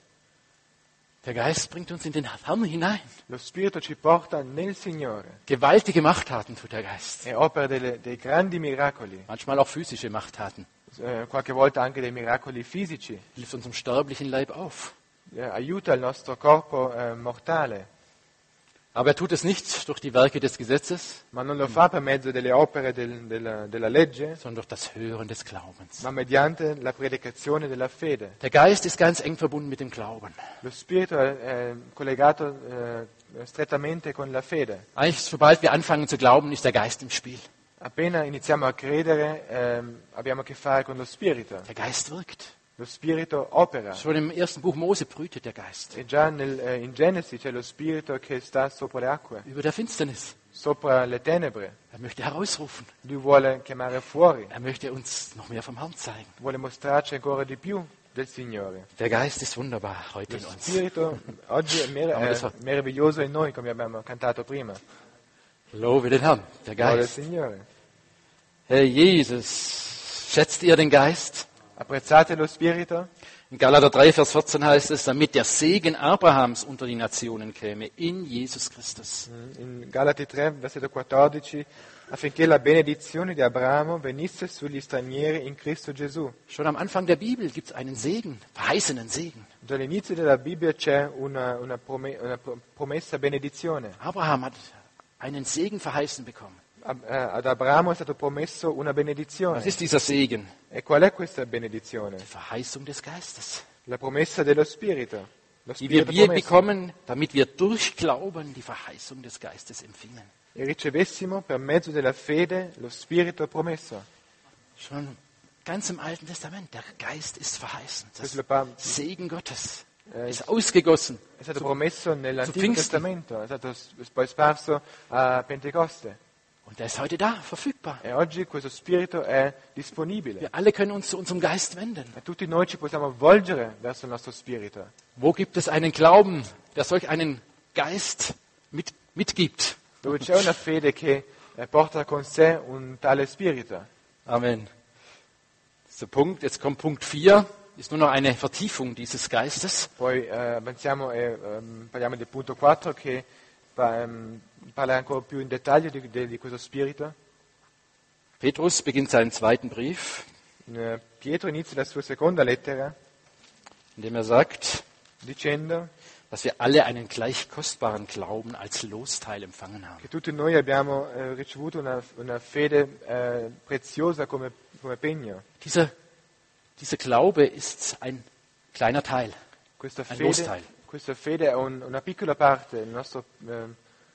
Der Geist bringt uns in den Herrn hinein. Lo Spirito ci porta nel Signore Gewaltige Machttaten tut der Geist. e opera delle- dei grandi miracoli, Manchmal auch physische Machttaten. eh, qualche volta anche dei miracoli fisici. Hilft unserem sterblichen Leib auf. Eh, aiuta il nostro corpo eh, mortale, Aber er tut es nicht durch die Werke des Gesetzes, ma non lo fa per mezzo delle opere del- della, della legge, sondern durch das Hören des Glaubens. ma mediante la predicazione della fede. Der Geist ist ganz eng verbunden mit dem Glauben. Lo Spirito è, è collegato eh, strettamente con la fede. Eigentlich, sobald wir anfangen zu glauben, ist der Geist im Spiel. Appena iniziamo a credere ehm, abbiamo a che fare con lo Spirito. Der Geist wirkt. Lo Spirito opera. Schon im ersten Buch Mose brütet der Geist E già nel- eh, in Genesi c'è lo Spirito che sta sopra le acque, über der Finsternis. sopra le tenebre. Er möchte herausrufen. Lui vuole chiamare fuori, Er möchte uns noch mehr vom Herrn zeigen. vuole mostrarci ancora di più del Signore. Der Geist ist wunderbar heute Lo in uns. Spirito oggi è, mer- Ma adesso- è meraviglioso in noi, come abbiamo cantato prima. Lobe den Herrn, der Gloria al Geist. Signore. Herr Jesus, schätzt ihr den Geist? Apprezzate lo Spirito? In Galater drei, Vers vierzehn heißt es, damit der Segen Abrahams unter die Nationen käme, in Jesus Christus. In Galati tre, versetto quattordici, affinché la benedizione di Abramo venisse sugli stranieri in Cristo Gesù. Schon am Anfang der Bibel gibt es einen Segen, verheißenen Segen. Già all'inizio della Bibbia c'è una, una prome- una pro- promessa benedizione. Abraham hat einen Segen verheißen bekommen. Ab- eh, Ad Abramo è stato promesso una Was benedizione. ist dieser Segen? E qual è questa benedizione? Die Verheißung des Geistes, La promessa dello Spirito. Lo die wir, Spirito wir promesso. bekommen, damit wir durch Glauben die Verheißung des Geistes empfingen. E ricevessimo per mezzo della fede lo Spirito promesso. Schon ganz im Alten Testament, der Geist ist verheißen. Das Questo lo pa- Segen Gottes Eh, ist ausgegossen. È stato promesso nell'Antico Pfingsten. Testamento, è stato s- poi sparso a Pentecoste. Und er ist heute da, verfügbar. E oggi questo Spirito è disponibile. Wir alle können uns zu unserem Geist wenden. E tutti noi ci possiamo volgere verso il nostro Spirito. Wo gibt es einen Glauben, der solch einen Geist mit, mitgibt? Dove c'è una fede che eh, porta con sé un tale Spirito. Amen. Das ist der Punkt. Jetzt kommt Punkt vier. Ist nur noch eine Vertiefung dieses Geistes. Poi eh, avanziamo e ehm, parliamo del punto quattro che pa- ehm, parla ancora più in dettaglio di, di- di questo Spirito. Petrus beginnt seinen zweiten Brief, Eh, Pietro inizia la sua seconda lettera indem er sagt, dicendo dass wir alle einen gleich kostbaren Glauben als Losteil empfangen haben. che tutti noi abbiamo eh, ricevuto una, una fede eh, preziosa come, come pegno. Dieser, dieser Glaube ist ein kleiner Teil. Questa Ein fede, Losteil. questa fede è un- una piccola parte del nostro. ehm,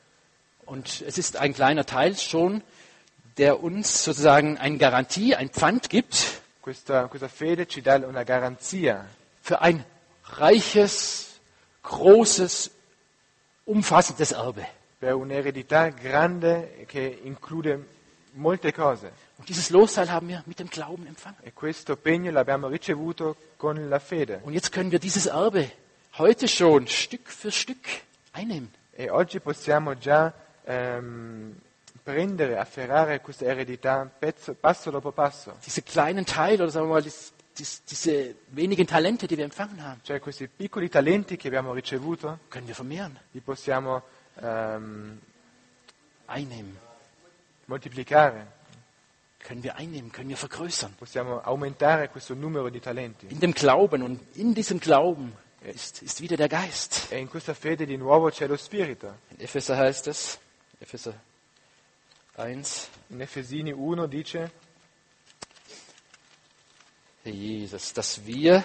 Und es ist ein kleiner Teil schon, der uns sozusagen eine Garantie, ein Pfand gibt questa, questa fede ci dà una garanzia für ein reiches, großes, umfassendes Erbe. per un'eredità grande che include molte cose. Und dieses Losteil haben wir mit dem Glauben empfangen. E questo pegno l'abbiamo ricevuto con la fede. Und jetzt können wir dieses Erbe heute schon Stück für Stück einnehmen. E oggi possiamo già ehm, prendere, afferrare questa eredità pezzo, passo dopo passo. Diese kleinen Teile oder sagen wir mal, dies, dies, diese wenigen Talente, die wir empfangen haben, Cioè questi piccoli talenti che abbiamo ricevuto, können wir vermehren, li possiamo ehm, einnehmen. moltiplicare, Können wir einnehmen, können wir vergrößern. possiamo aumentare questo numero di talenti. In dem Glauben und in diesem Glauben ist, ist wieder der Geist. E in questa fede di nuovo c'è lo Spirito. In Epheser heißt es, Epheser eins, In Efesini uno dice, Herr Jesus, dass wir,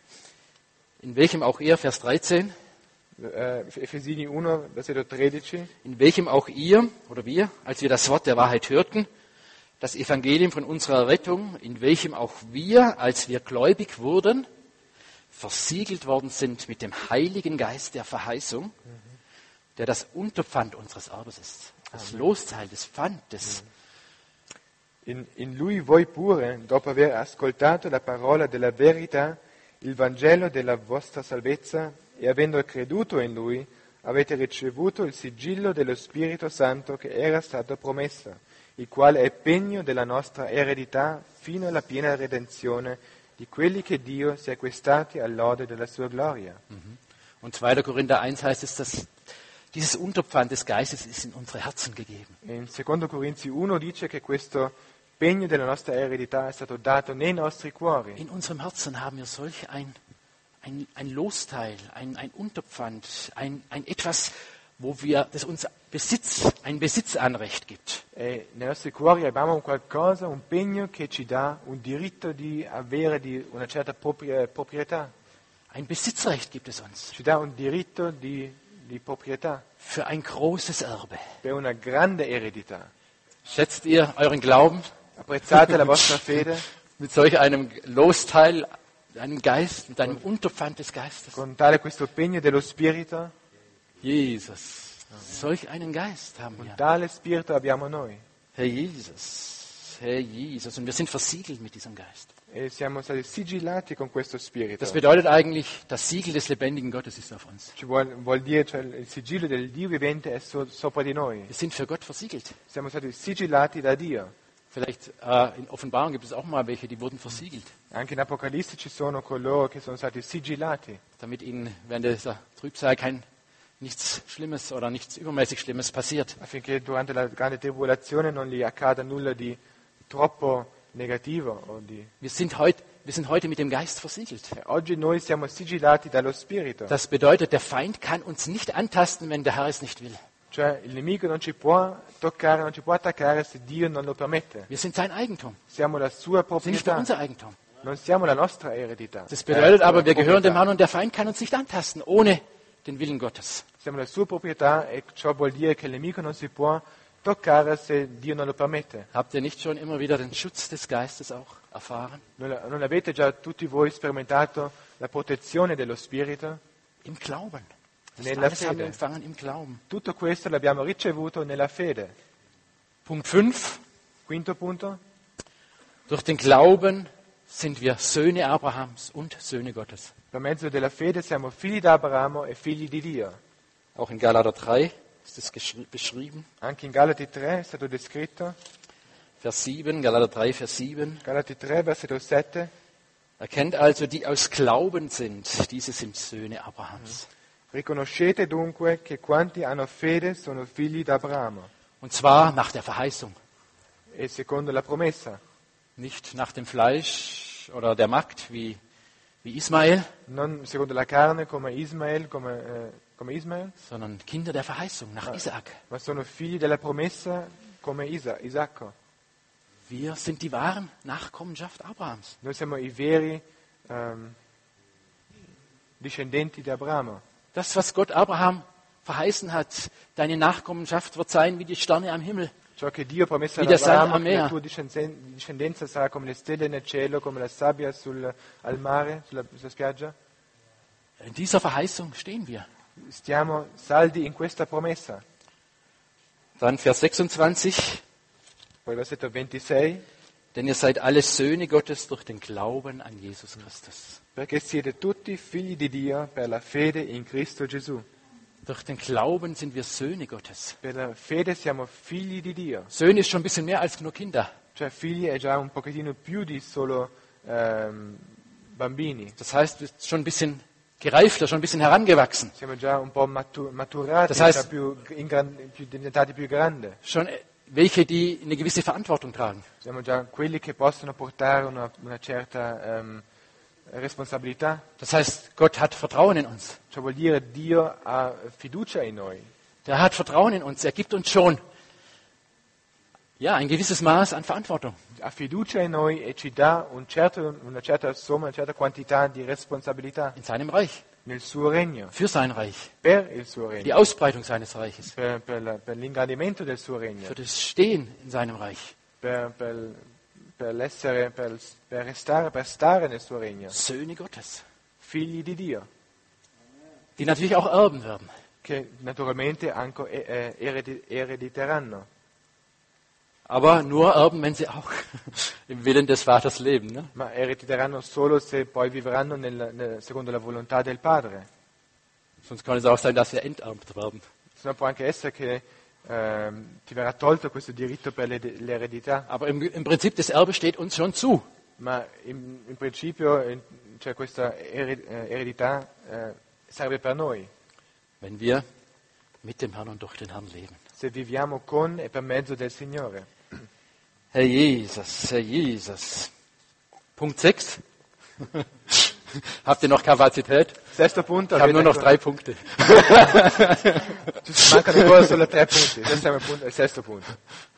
in welchem auch ihr, Vers dreizehn, eh, Efesini uno, versetto tredici, in welchem auch ihr oder wir, als wir das Wort der Wahrheit hörten, das Evangelium von unserer Rettung, in welchem auch wir, als wir gläubig wurden, versiegelt worden sind mit dem Heiligen Geist der Verheißung, der das Unterpfand unseres Erbes ist. Das Losteil, das Pfand, das in, in lui voi pure, dopo aver ascoltato la parola della verità, il Vangelo della vostra salvezza, e avendo creduto in lui, avete ricevuto il sigillo dello Spirito Santo che era stato promesso, il quale è pegno della nostra eredità fino alla piena redenzione di quelli che Dio si è acquistati all'ode della sua gloria. Und zweiter Korinther eins heißt es, dass dieses Unterpfand des Geistes ist in unsere Herzen gegeben. E in secondo Corinzi uno dice che questo pegno della nostra eredità è stato dato nei nostri cuori. In unserem Herzen haben wir solch ein, ein, ein Losteil, ein, ein Unterpfand, ein, ein etwas, wo wir, das uns Besitz, ein Besitzanrecht gibt. E nei nostri cuori abbiamo un qualcosa, un pegno che ci dà un diritto di avere di una certa propria- proprietà. Ein Besitzrecht gibt es uns Ci dà un diritto di, di proprietà für ein großes Erbe. per una grande eredità. Schätzt ihr euren Glauben Apprezzate la vostra fede mit solch einem Losteil, einem Geist, mit einem Unterpfand des Geistes? con tale questo pegno dello Spirito? Jesus, solch einen Geist haben wir. Tale Spirito abbiamo noi. Herr Jesus, Herr Jesus. Und wir sind versiegelt mit diesem Geist. E siamo stati sigillati con questo Spirito. Das bedeutet eigentlich, das Siegel des lebendigen Gottes ist auf uns. Ci vuol, vuol dire, cioè, il sigillo del Dio vivente è so- sopra di noi. Wir sind für Gott versiegelt. Siamo stati sigillati da Dio. Vielleicht äh, in Offenbarung gibt es auch mal welche, die wurden versiegelt, Anche in Apocalisse ci sono coloro che sono stati sigillati, damit ihnen während dieser Trübsal kein nichts Schlimmes oder nichts übermäßig Schlimmes passiert. affinché durante la grande tribolazione non gli accada nulla di troppo negativo. O di... Wir sind, heut, wir sind heute mit dem Geist versiegelt. E oggi noi siamo sigillati dallo Spirito, Das bedeutet, der Feind kann uns nicht antasten, wenn der Herr es nicht will. cioè il nemico non ci può toccare, non ci può attaccare se Dio non lo permette. Wir sind sein Eigentum, Siamo la sua wir sind nicht mehr proprietà, unser Eigentum. non siamo la nostra eredità. Das bedeutet È la aber, sua wir gehören dem proprietà. Herrn und der Feind kann uns nicht antasten, ohne den Willen Gottes. Siamo la sua proprietà e ciò vuol dire che il nemico non si può toccare se Dio non lo permette. Habt ihr nicht schon immer wieder den Schutz des Geistes auch erfahren? Non, non avete già tutti voi sperimentato la protezione dello Spirito? Im Glauben. Das Nella alles haben wir fede. empfangen im Glauben. Tutto questo l'abbiamo ricevuto nella fede. Punkt fünf. Quinto punto. Durch den Glauben sind wir Söhne Abrahams und Söhne Gottes. Per mezzo della fede siamo figli d'Abramo e figli di Dio. Auch in Galater drei ist es geschri- beschrieben. Anche in Galati tre è stato descritto. Vers sieben, Galater drei, Vers sieben. Galati tre, versetto sette. Erkennt also, die aus Glauben sind, diese sind Söhne Abrahams. Riconoscete dunque che quanti hanno fede sono figli d'Abramo. Und zwar nach der Verheißung, E secondo la promessa. nicht nach dem Fleisch oder der Magd wie, wie Ismael, Non secondo la carne come Ismael, come, eh, come Ismael, sondern Kinder der Verheißung, nach Isaak. ma sono figli della promessa come Isa- Isacco. Wir sind die wahren Nachkommenschaft Abrahams. Noi siamo i veri ehm, discendenti di Abramo. Das, was Gott Abraham verheißen hat, deine Nachkommenschaft wird sein wie die Sterne am Himmel. Ciò che Dio ha promesso ad Wie der Sand Abramo, am che la Meer. tua discenden- discendenza sarà come le stelle nel cielo, come la sabbia sul, al mare, sulla, sulla spiaggia. In dieser Verheißung stehen wir. Stiamo saldi in questa promessa. Dann Vers sechsundzwanzig. Poi versetto ventisei, denn ihr seid alle Söhne Gottes durch den Glauben an Jesus Christus. perché siete tutti figli di Dio per la fede in Cristo Gesù. Durch den Glauben sind wir Söhne Gottes. Per la fede siamo figli di Dio. Söhne ist schon ein bisschen mehr als nur Kinder. Cioè figli è già un pochettino più di solo ehm, bambini. Das heißt, wir sind schon ein bisschen gereifter, schon ein bisschen herangewachsen. Siamo già un po' matu- maturati, Das heißt- già più, in gran- più diventati più grandi. Schon äh, welche, die eine gewisse Verantwortung tragen. Siamo già quelli che possono portare una, una certa ehm, responsabilità. Das heißt, Gott hat Vertrauen in uns. Cioè vuol dire Dio ha fiducia in noi. Der hat Vertrauen in uns. Er gibt uns schon ja, ein gewisses Maß an Verantwortung. Ha fiducia in noi e ci dà un certo- una certa somma, una certa quantità di responsabilità In seinem Reich. nel suo regno, Für sein Reich. per il suo Die regno, Ausbreitung seines Reiches. per, per la- per l'ingrandimento del suo regno, Für das Stehen in seinem Reich. per, per, per l'essere, per, per restare, per stare nel suo regno. Söhne Gottes. Figli di Dio, Die natürlich auch erben werden. che naturalmente anche eh, eredi- erediteranno, Aber nur erben, wenn sie auch im Willen des Vaters leben. Ne? ma erediteranno solo se poi vivranno nel- nel- secondo la volontà del Padre. Sonst kann es auch sein, dass wir enterbt werden. Se no può anche essere che ehm, ti verrà tolto questo diritto per l'ed- l'eredità, Aber im, im Prinzip, das Erbe steht uns schon zu. ma in, in principio eh, cioè questa ere- eh, eredità eh, serve per noi, Wenn wir mit dem Herrn und durch den Herrn leben. se viviamo con e per mezzo del Signore. Herr Jesus, Herr Jesus. Punkt sechs. Habt ihr noch Kapazität? Sesto punto, Ich habe nur avete noch ancora- drei Punkte. ci mancano ancora solo tre punti, adesso siamo al, punto, al sesto punto.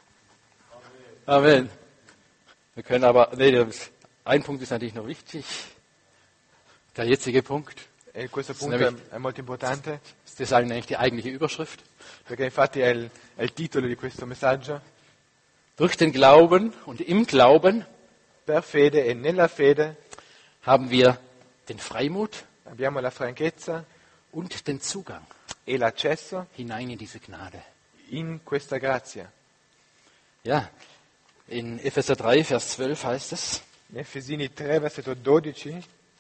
Amen. Wir können aber, nee, das- ein Punkt ist natürlich noch wichtig. Der jetzige Punkt. E questo Sì, punto nämlich- è, è molto importante, Das ist eigentlich die eigentliche Überschrift. perché infatti è il, è il titolo di questo messaggio. Durch den Glauben und im Glauben Per fede e nella fede haben wir den Freimut abbiamo la franchezza und den Zugang e l'accesso hinein in diese Gnade. in questa grazia. Ja, in Epheser drei, Vers zwölf heißt es, In Efesini tre, versetto dodici,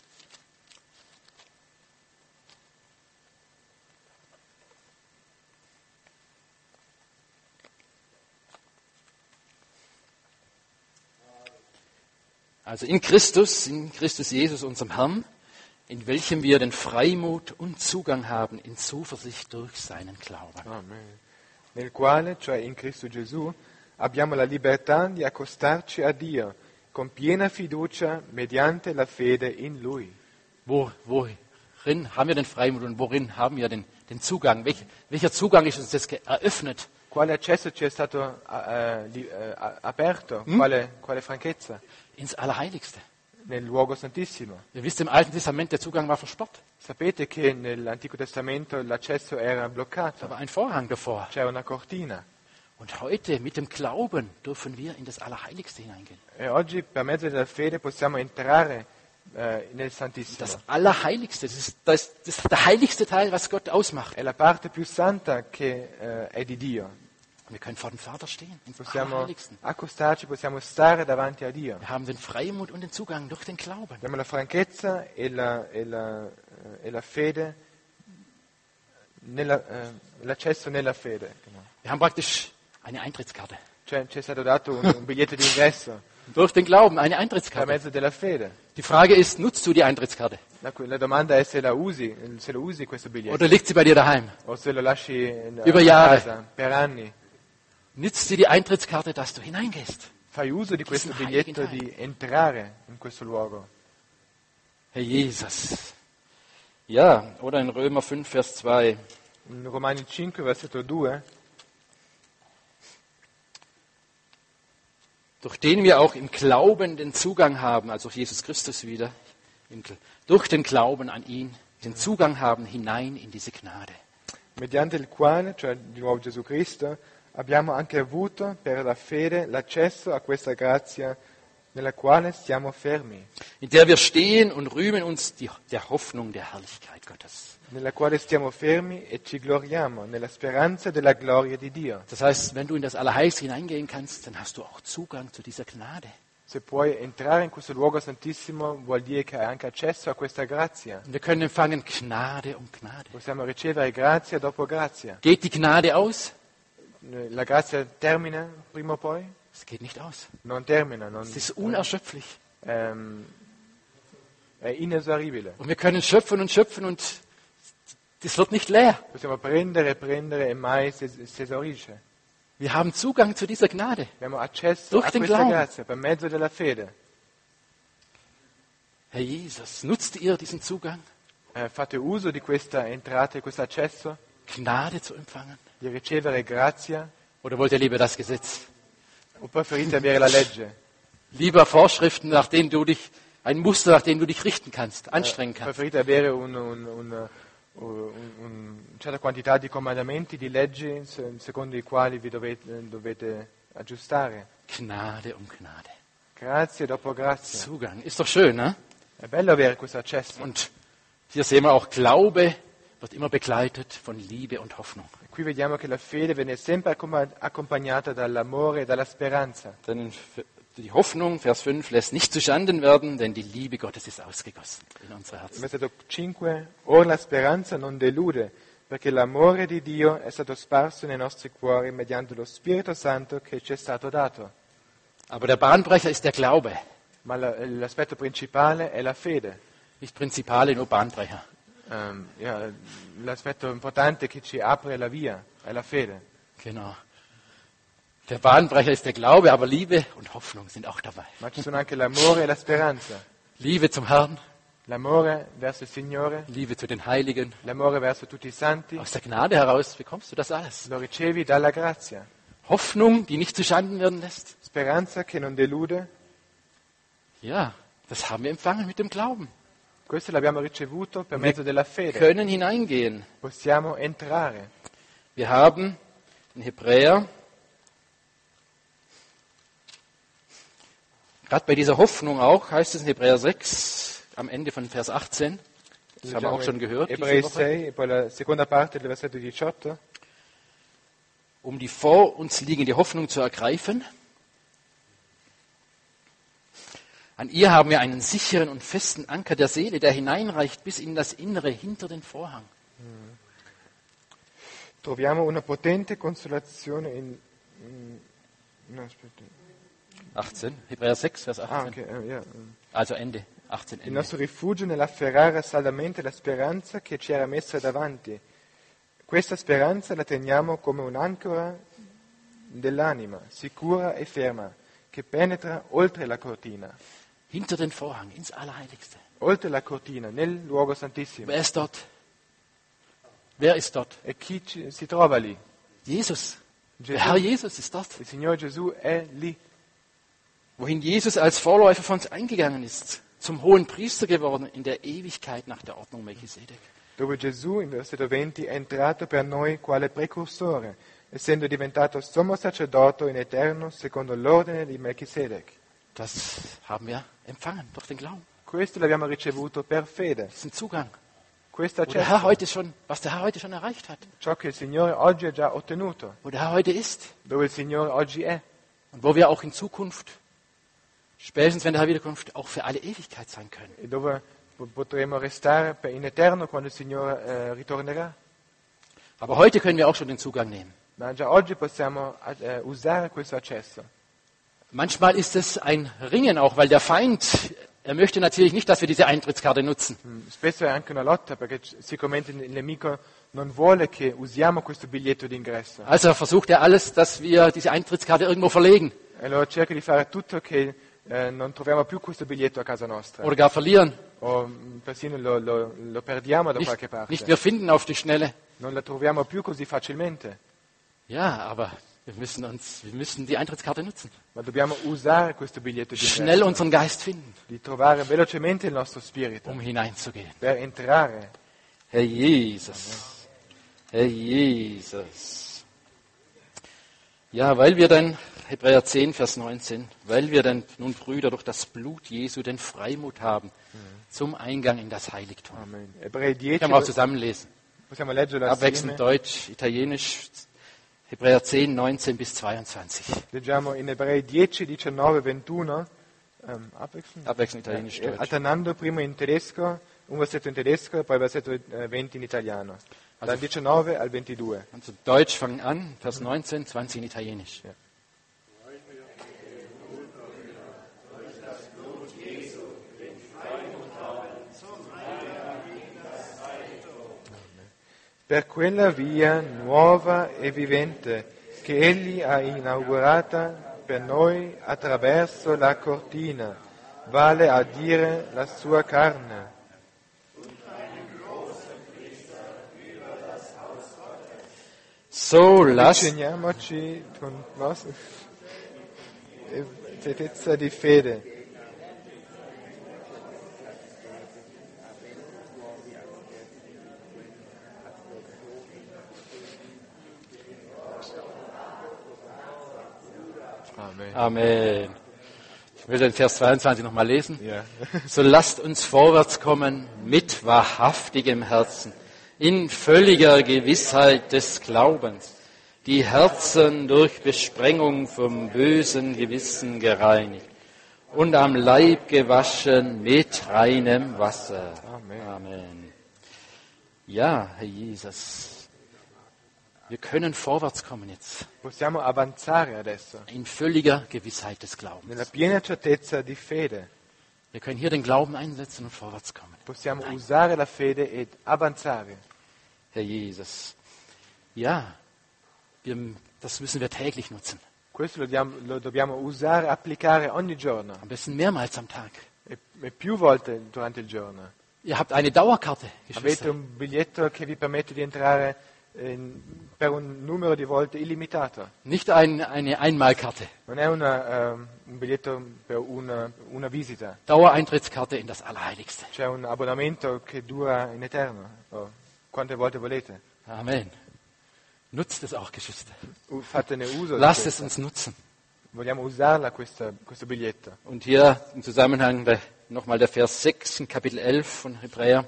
also in Christus, in Christus Jesus, unserem Herrn, in welchem wir den Freimut und Zugang haben in Zuversicht durch seinen Glauben. Amen. Nel quale, cioè in Cristo Gesù, abbiamo la libertà di accostarci a Dio con piena fiducia mediante la fede in Lui. Wo, worin haben wir den Freimut und worin haben wir den, den Zugang? Welch, welcher Zugang ist uns jetzt ge- eröffnet? Quale accesso ci è stato eh, li- eh, aperto? Quale, quale franchezza? Ins Allerheiligste. Nel luogo santissimo. Ihr wisst, im Alten Testament der Zugang war versperrt. Sapete che nell'Antico Testamento l'accesso era Da bloccato, war ein Vorhang davor. c'era una cortina. Und heute mit dem Glauben dürfen wir in das Allerheiligste hineingehen. E oggi per mezzo della fede possiamo entrare eh, nel Santissimo. Das Allerheiligste, das ist, das, das ist der heiligste Teil, was Gott ausmacht. È la parte più santa che eh, è di Dio. Wir können vor dem Vater stehen, ins Possiamo Allerheiligsten. accostarci, possiamo stare davanti a Dio. Wir haben den Freimut und den Zugang durch den Glauben. Abbiamo la franchezza e la, e la, eh, e la fede, nella, eh, l'accesso nella fede. Wir haben praktisch eine Eintrittskarte. Cioè ci è stato dato un, un biglietto d'ingresso Durch den Glauben eine per Eintrittskarte. mezzo della fede. Die Frage ist, nutzt du die Eintrittskarte? La, la domanda è se la usi, se lo usi questo biglietto Oder liegt sie bei dir daheim? o se lo lasci in- Über a Jahre. casa per anni. Nützt dir die Eintrittskarte, dass du hineingehst? Fai uso di questo Diesen biglietto heiligen di entrare in questo luogo. Herr Jesus. Ja, oder in Römer fünf, Vers zwei. In Romani cinque, versetto due, Durch den wir auch im Glauben den Zugang haben, also Jesus Christus wieder, im, Gl- durch den Glauben an ihn, den Zugang haben hinein in diese Gnade. mediante il quale, cioè di nuovo Gesù Cristo, abbiamo anche avuto per la fede l'accesso a questa grazia nella quale siamo fermi, In der wir stehen und rühmen uns die, der Hoffnung der Herrlichkeit Gottes. nella quale stiamo fermi e ci gloriamo nella speranza della gloria di Dio. Das heißt, wenn du in das Allerheiligste hineingehen kannst, dann hast du auch Zugang zu dieser Gnade. Se puoi entrare in questo luogo santissimo vuol dire che hai anche accesso a questa grazia. Und wir können empfangen Gnade um Gnade. Possiamo ricevere grazia dopo grazia. Geht die Gnade aus? La grazia termina prima o poi? Es geht nicht aus. Non termina, non, Es ist unerschöpflich. ehm, è inesauribile. Und wir können schöpfen und schöpfen und das wird nicht leer. Possiamo prendere e prendere e mai si si esaurisce. Wir haben Zugang zu dieser Gnade. Abbiamo accesso Durch a den questa Glauben. grazia per mezzo della fede. Herr Jesus, nutzt ihr diesen Zugang, Eh, fate uso di questa entrata e questo accesso, Gnade zu empfangen? di ricevere grazia, Oder wollt ihr lieber das Gesetz? o preferite avere la legge? Lieber Vorschriften, nach denen du dich, ein Muster, nach dem du dich richten kannst, anstrengen kannst? Preferite avere un, un, un, un, una certa quantità di comandamenti, di leggi, se- secondo i quali vi dovete, dovete aggiustare? Gnade um Gnade. Grazie dopo grazia. Zugang. Ist doch schön, ne? È bello avere questo accesso. Und hier sehen wir auch, Glaube wird immer begleitet von Liebe und Hoffnung. Qui vediamo che la fede viene sempre accom- accompagnata dall'amore e dalla speranza. Denn die Hoffnung, Vers fünf, lässt nicht zustanden werden, denn die Liebe Gottes ist ausgegossen in unsere Herzen. Versetto cinque. Or la speranza non delude, perché l'amore di Dio è stato sparso nei nostri cuori mediante lo Spirito Santo che ci è stato dato. Aber der Bahnbrecher ist der Glaube. Ma la- l'aspetto principale è la fede. Nicht Prinzipale, nur Bahnbrecher. Ehm, ja, l'aspetto importante che ci apre la via è la fede. Genau. Der Bahnbrecher ist der Glaube, aber Liebe und Hoffnung sind auch dabei. Ma ci sono anche l'amore e la speranza. Liebe zum Herrn, L'amore verso il Signore, Liebe zu den Heiligen. l'amore verso tutti i santi, Aus der Gnade heraus bekommst du das alles. lo ricevi dalla grazia. Hoffnung, die nicht zustanden werden lässt. Speranza che non delude, Ja, das haben wir empfangen mit dem Glauben. questo l'abbiamo ricevuto per mezzo della Wir fede. können hineingehen. Possiamo entrare. Wir haben in Hebräer, gerade bei dieser Hoffnung auch, heißt es in Hebräer sechs, am Ende von Vers achtzehn, das haben wir auch schon gehört, diese Ebrei Woche, sei, e poi la seconda parte del versetto diciotto. um die vor uns liegende Hoffnung zu ergreifen. An ihr haben wir einen sicheren und festen Anker der Seele, der hineinreicht bis in das Innere hinter den Vorhang. Troviamo una potente consolazione in... in- no, aspetta. achtzehn, Hebräer sechs, Vers Ah, achtzehn. ok, eh, yeah. Also Ende, achtzehn, Il Ende. nostro rifugio nell'afferrare saldamente la speranza che ci era messa davanti. Questa speranza la teniamo come un'ancora dell'anima, sicura e ferma, che penetra oltre la cortina. Hinter den Vorhang, ins Allerheiligste. Oltre la cortina, nel luogo santissimo. Wer ist dort? Wer ist dort? E chi ci- si trova lì? Jesus. Gesù. Der Herr Jesus ist dort. Il Signore Gesù è lì, Wohin Jesus als Vorläufer von uns eingegangen ist. Zum hohen Priester geworden in der Ewigkeit nach der Ordnung Melchisedek. dove Gesù, in versetto venti, è entrato per noi quale precursore, essendo diventato sommo sacerdote in eterno secondo l'ordine di Melchisedec. Das haben wir empfangen durch den Glauben. Questo l'abbiamo ricevuto per fede. Das ist ein Zugang. Questo Wo der Herr accesso, heute schon, was der Herr heute schon erreicht hat. ciò che il Signore oggi ha già ottenuto, Wo der Herr heute ist. dove il Signore oggi è. Und wo wir auch in Zukunft, spätestens wenn der Herr wiederkommt, auch für alle Ewigkeit sein können. E dove po- potremo restare per- in eterno quando il Signore eh, ritornerà. Aber heute können wir auch schon den Zugang nehmen. Ma già oggi possiamo eh, usare questo accesso. Manchmal ist es ein Ringen auch, weil der Feind, er möchte natürlich nicht, dass wir diese Eintrittskarte nutzen. Mm, Spesso è anche una lotta perché c- sicuramente il nemico non vuole che usiamo questo biglietto d'ingresso. Also versucht er alles, dass wir diese Eintrittskarte irgendwo verlegen E allora cerca di fare tutto che eh, non troviamo più questo biglietto a casa nostra. oder gar verlieren. O mm, persino lo, lo- lo perdiamo da qualche Nicht, parte. nicht wir finden auf die Schnelle. Non la troviamo più così facilmente. Ja, aber wir müssen uns, wir müssen die Eintrittskarte nutzen. Ma dobbiamo usare questo biglietto Schnell d'ingresso. unseren Geist finden, Di trovare velocemente il nostro spirito. um hineinzugehen. Per entrare. Herr Jesus. Herr Jesus. Ja, weil wir dann Hebräer zehn, Vers neunzehn. Weil wir denn nun, Brüder, durch das Blut Jesu den Freimut haben zum Eingang in das Heiligtum. Amen. Ebrei dieci, Können wir auch zusammenlesen. possiamo leggerlo Abwechselnd assieme. Deutsch, Italienisch. Hebräer zehn, neunzehn bis zweiundzwanzig. Leggiamo in Ebrei dieci, diciannove, ventuno, ehm, abwechselnd. Abwechselnd Italienisch, Eh, Deutsch. alternando prima in tedesco, un versetto in tedesco e poi il versetto eh, venti in italiano. Dal diciannove al ventidue. Also Deutsch fangen an, Vers neunzehn, zwanzig in Italienisch. Ja. Per quella via nuova e vivente che Egli ha inaugurata per noi attraverso la cortina, vale a dire la sua carne. So lasst, Avviciniamoci con nostra certezza di fede. Amen. Amen. Ich will den Vers zweiundzwanzig nochmal lesen. Ja. So lasst uns vorwärts kommen mit wahrhaftigem Herzen, in völliger Gewissheit des Glaubens, die Herzen durch Besprengung vom bösen Gewissen gereinigt und am Leib gewaschen mit reinem Wasser. Amen. Amen. Ja, Herr Jesus, wir können vorwärts kommen jetzt, Possiamo avanzare adesso in völliger Gewissheit des Glaubens. nella piena certezza di fede. Wir können hier den Glauben einsetzen und vorwärts kommen. Possiamo usare la fede ed avanzare. Herr Jesus. Ja, wir, das müssen wir täglich nutzen. Questo lo, diamo- lo dobbiamo usare, applicare ogni giorno Am besten mehrmals am Tag. e, e più volte durante il giorno. Ihr habt eine Dauerkarte, Avete Geschwister. un biglietto che vi permette di entrare in- per un numero di volte illimitato. Nicht ein, eine Einmalkarte. Non è una, ehm, un biglietto per una, una visita, Dauereintrittskarte in das Allerheiligste. c'è un abbonamento che dura in eterno, o quante volte volete. Amen. Nutzt es auch, Geschwister. U- Fatene uso. di Lasst es questa. uns nutzen. Vogliamo usarla questa, questo biglietto. Und hier im Zusammenhang der, nochmal der Vers sechs in Kapitel elf von Hebräer.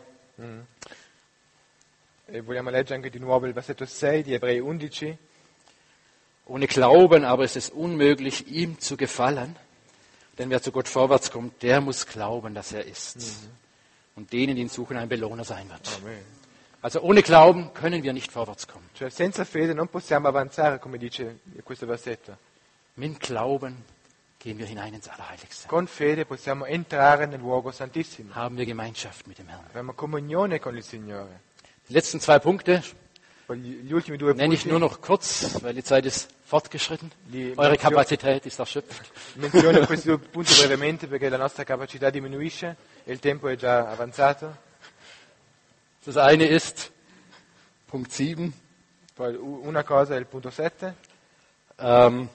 E vogliamo leggere anche di nuovo il versetto sei di Ebrei undici. Ohne Glauben aber ist es unmöglich, ihm zu gefallen. Denn wer zu Gott vorwärts kommt, der muss glauben, dass er ist. Und denen, die ihn suchen, ein Belohner sein wird. Amen. Also ohne Glauben können wir nicht vorwärts kommen. Cioè senza fede non possiamo avanzare, come dice questo versetto. Mit Glauben gehen wir hinein ins Allerheiligste. Con fede possiamo entrare nel luogo santissimo. Haben wir Gemeinschaft mit dem Herrn. Abbiamo comunione con il Signore. Die letzten zwei Punkte Poi Gli, gli ultimi due nenne ich punti nur noch kurz, weil die Zeit ist fortgeschritten. Die Eure Mission- Kapazität ist erschöpft. menziono questi due punti brevemente perché la nostra capacità diminuisce e il tempo è già avanzato. Das eine ist Punkt sieben. Poi u- una cosa è il punto sette. Ähm,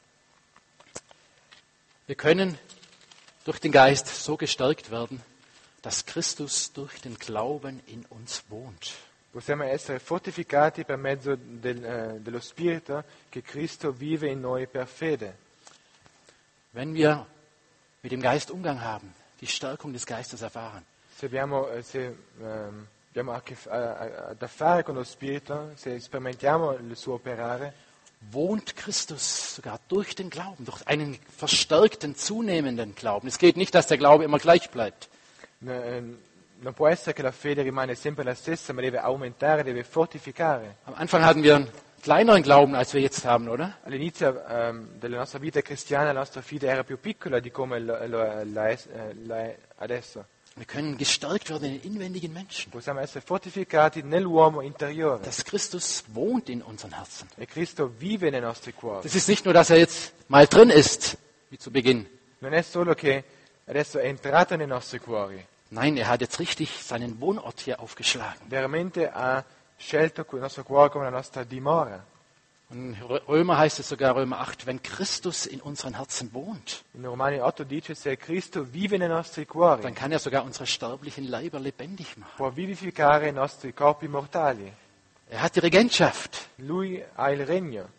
wir können durch den Geist so gestärkt werden, dass Christus durch den Glauben in uns wohnt. Possiamo essere fortificati per mezzo del, eh, dello Spirito che Cristo vive in noi per fede. Wenn wir mit dem Geist Umgang haben, die Stärkung des Geistes erfahren, Se abbiamo, eh, se, ehm, abbiamo a che, f- a- a- da fare con lo Spirito, se sperimentiamo il suo operare, wohnt Christus sogar durch den Glauben, durch einen verstärkten, zunehmenden Glauben. Es geht nicht, dass der Glaube immer gleich bleibt. eh, non può essere che la fede rimane sempre la stessa, ma deve aumentare, deve fortificare. Am Anfang hatten wir einen kleineren Glauben, als wir jetzt haben, oder? All'inizio ehm, della nostra vita cristiana la nostra fede era più piccola di come lo- lo- la è, eh, la è adesso. Wir können gestärkt werden in den inwendigen Menschen. Possiamo essere fortificati nell'uomo interiore Dass Christus wohnt in unseren Herzen. e Cristo vive nei nostri cuori. Das ist nicht nur, dass er jetzt mal drin ist, wie zu Beginn. Non è solo che adesso è entrato nei nostri cuori, Nein, er hat jetzt richtig seinen Wohnort hier aufgeschlagen. veramente ha scelto il nostro cuore come la nostra dimora. Und in Römer heißt es sogar, Römer acht, wenn Christus in unseren Herzen wohnt, In Romani otto dice se Cristo vive nei nostri cuori, dann kann er sogar unsere sterblichen Leiber lebendig machen. può vivificare i nostri corpi mortali. Er hat die Regentschaft. Lui ha il regno.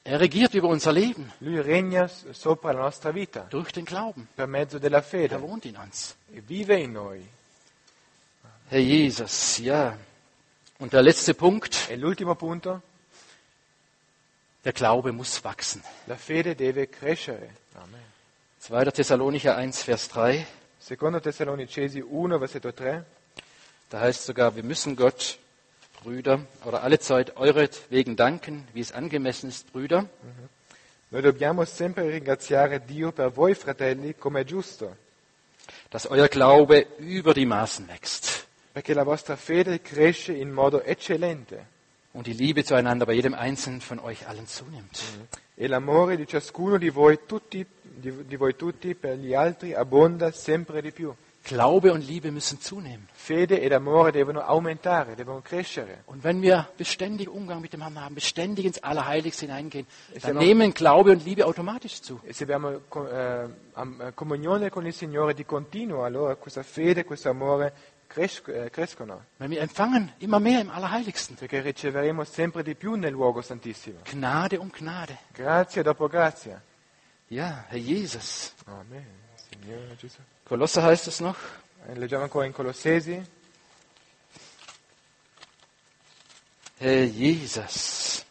Er regiert über unser Leben Lui regna s- sopra la nostra vita durch den Glauben. per mezzo della Er fede wohnt in uns. e vive in noi. Herr Jesus, ja. Und der letzte Punkt, E l'ultimo punto, der Glaube muss wachsen. la fede deve crescere. Amen. zweiter Thessalonicher eins, Vers drei, Secondo Tessalonicesi uno, versetto tre, da heißt sogar, wir müssen Gott, Brüder, oder alle Zeit euretwegen danken, wie es angemessen ist, Brüder, noi dobbiamo sempre ringraziare Dio per voi, fratelli, come è giusto, dass euer Glaube über die Maßen wächst perché la vostra fede cresce in modo eccellente und die Liebe zueinander bei jedem Einzelnen von euch allen zunimmt. e l'amore di ciascuno di voi tutti, di, di voi tutti per gli altri abbonda sempre di più. Glaube und Liebe müssen zunehmen. Fede ed amore devono aumentare, devono crescere. Und wenn wir beständig Umgang mit dem Herrn haben, beständig ins Allerheiligste hineingehen, dann siamo- nehmen Glaube und Liebe automatisch zu. E se abbiamo co- eh, am- eh, comunione con il Signore di continuo, allora questa fede e questo amore cres- eh, crescono, Wenn wir empfangen, immer mehr im Allerheiligsten. perché riceveremo sempre di più nel luogo santissimo. Gnade um Gnade. Grazia dopo grazia. Ja, Herr Jesus. Amen. Signore Gesù. Kolosser heißt es noch. Eh, Leggiamo ancora in Colossesi. Herr Jesus.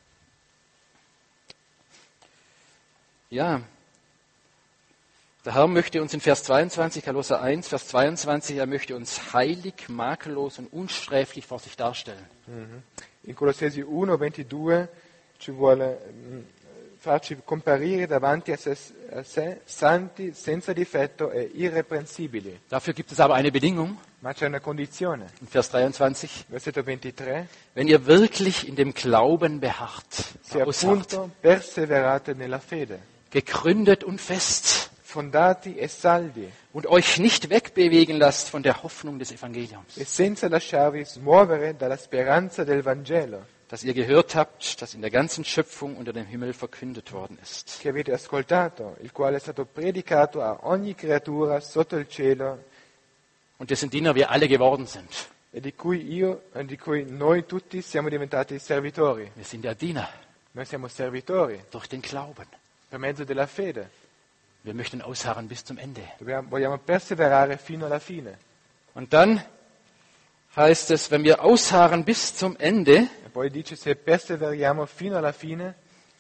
Ja, der Herr möchte uns in Vers zweiundzwanzig, Kolosser eins, Vers zweiundzwanzig, er möchte uns heilig, makellos und unsträflich vor sich darstellen. In Colossesi uno, ventidue ci vuole mm, farci comparire davanti a sé, a sé santi, senza difetto e irreprensibili. Dafür gibt es aber eine Bedingung Ma c'è una condizione. in Vers dreiundzwanzig. Versetto ventitré. Wenn ihr wirklich in dem Glauben beharrt, Se ausharrt, appunto perseverate nella fede, gegründet und fest fondati e saldi, und euch nicht wegbewegen lasst von der Hoffnung des Evangeliums, e senza lasciarvi smuovere dalla speranza del Vangelo das ihr gehört habt, das in der ganzen Schöpfung unter dem Himmel verkündet worden ist. che avete ascoltato, il quale è stato predicato a ogni creatura sotto il cielo Und dessen Diener wir alle geworden sind. e di cui io e di cui noi tutti siamo diventati servitori. Wir sind der Diener Noi siamo servitori durch den Glauben. per mezzo della fede. Wir möchten ausharren bis zum Ende. Dobbiamo- vogliamo perseverare fino alla fine. Und dann heißt es, wenn wir ausharren bis zum Ende, E poi dice se perseveriamo fino alla fine,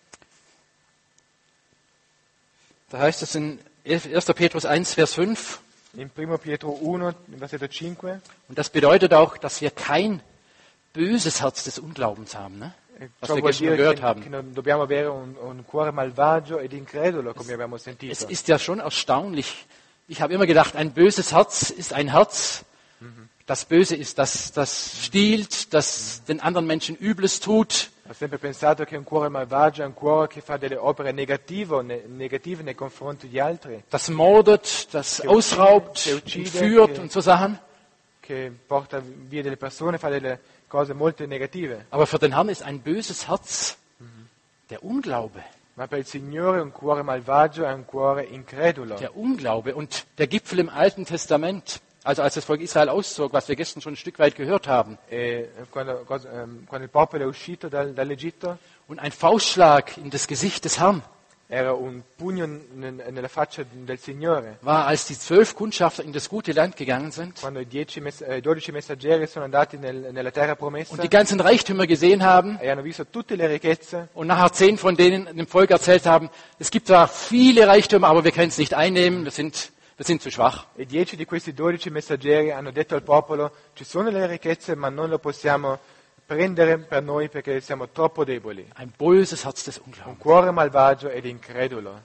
da heißt es in erster Petrus eins, Vers fünf, in primo Pietro uno, versetto cinque, und das bedeutet auch, dass wir kein böses Herz des Unglaubens haben, ne? e was ciò wir vuol gestern dire gehört che, haben. che non dobbiamo avere un, un cuore malvagio ed incredulo, come abbiamo Es sentito. ist ja schon erstaunlich. Ich habe immer gedacht, ein böses Herz ist ein Herz, das böse ist, das, das stiehlt, das den anderen Menschen Übles tut. Ho sempre pensato che un cuore malvagio è un cuore che fa delle opere negativo- ne- negative nei confronti di altri, Das mordet, das Che ausraubt, uccide, che uccide, entführt che- und so Sachen. che porta via delle persone, fa delle cose molto negative. Aber für den Herrn ist ein böses Herz der Unglaube. Ma per il Signore un cuore malvagio è un cuore incredulo. Der Unglaube. Und der Gipfel im Alten Testament, also als das Volk Israel auszog, was wir gestern schon ein Stück weit gehört haben, E quando, cosa- ehm, quando il popolo è uscito dal- dall'Egitto und ein Faustschlag in das Gesicht des Herrn, era un pugno n- nella faccia del Signore. war, als die zwölf Kundschafter in das gute Land gegangen sind Quando i dieci mess- eh, dodici messaggeri sono andati nel- nella terra promessa und die ganzen Reichtümer gesehen haben e hanno visto tutte le ricchezze und nachher zehn von denen dem Volk erzählt haben, es gibt zwar viele Reichtümer, aber wir können es nicht einnehmen, wir sind, wir sind zu schwach. e dieci di questi dodici messaggeri hanno detto al popolo ci sono le ricchezze ma non lo possiamo prendere per noi perché siamo troppo deboli. Ein böses Herz des Un Unglaubens. cuore malvagio ed incredulo.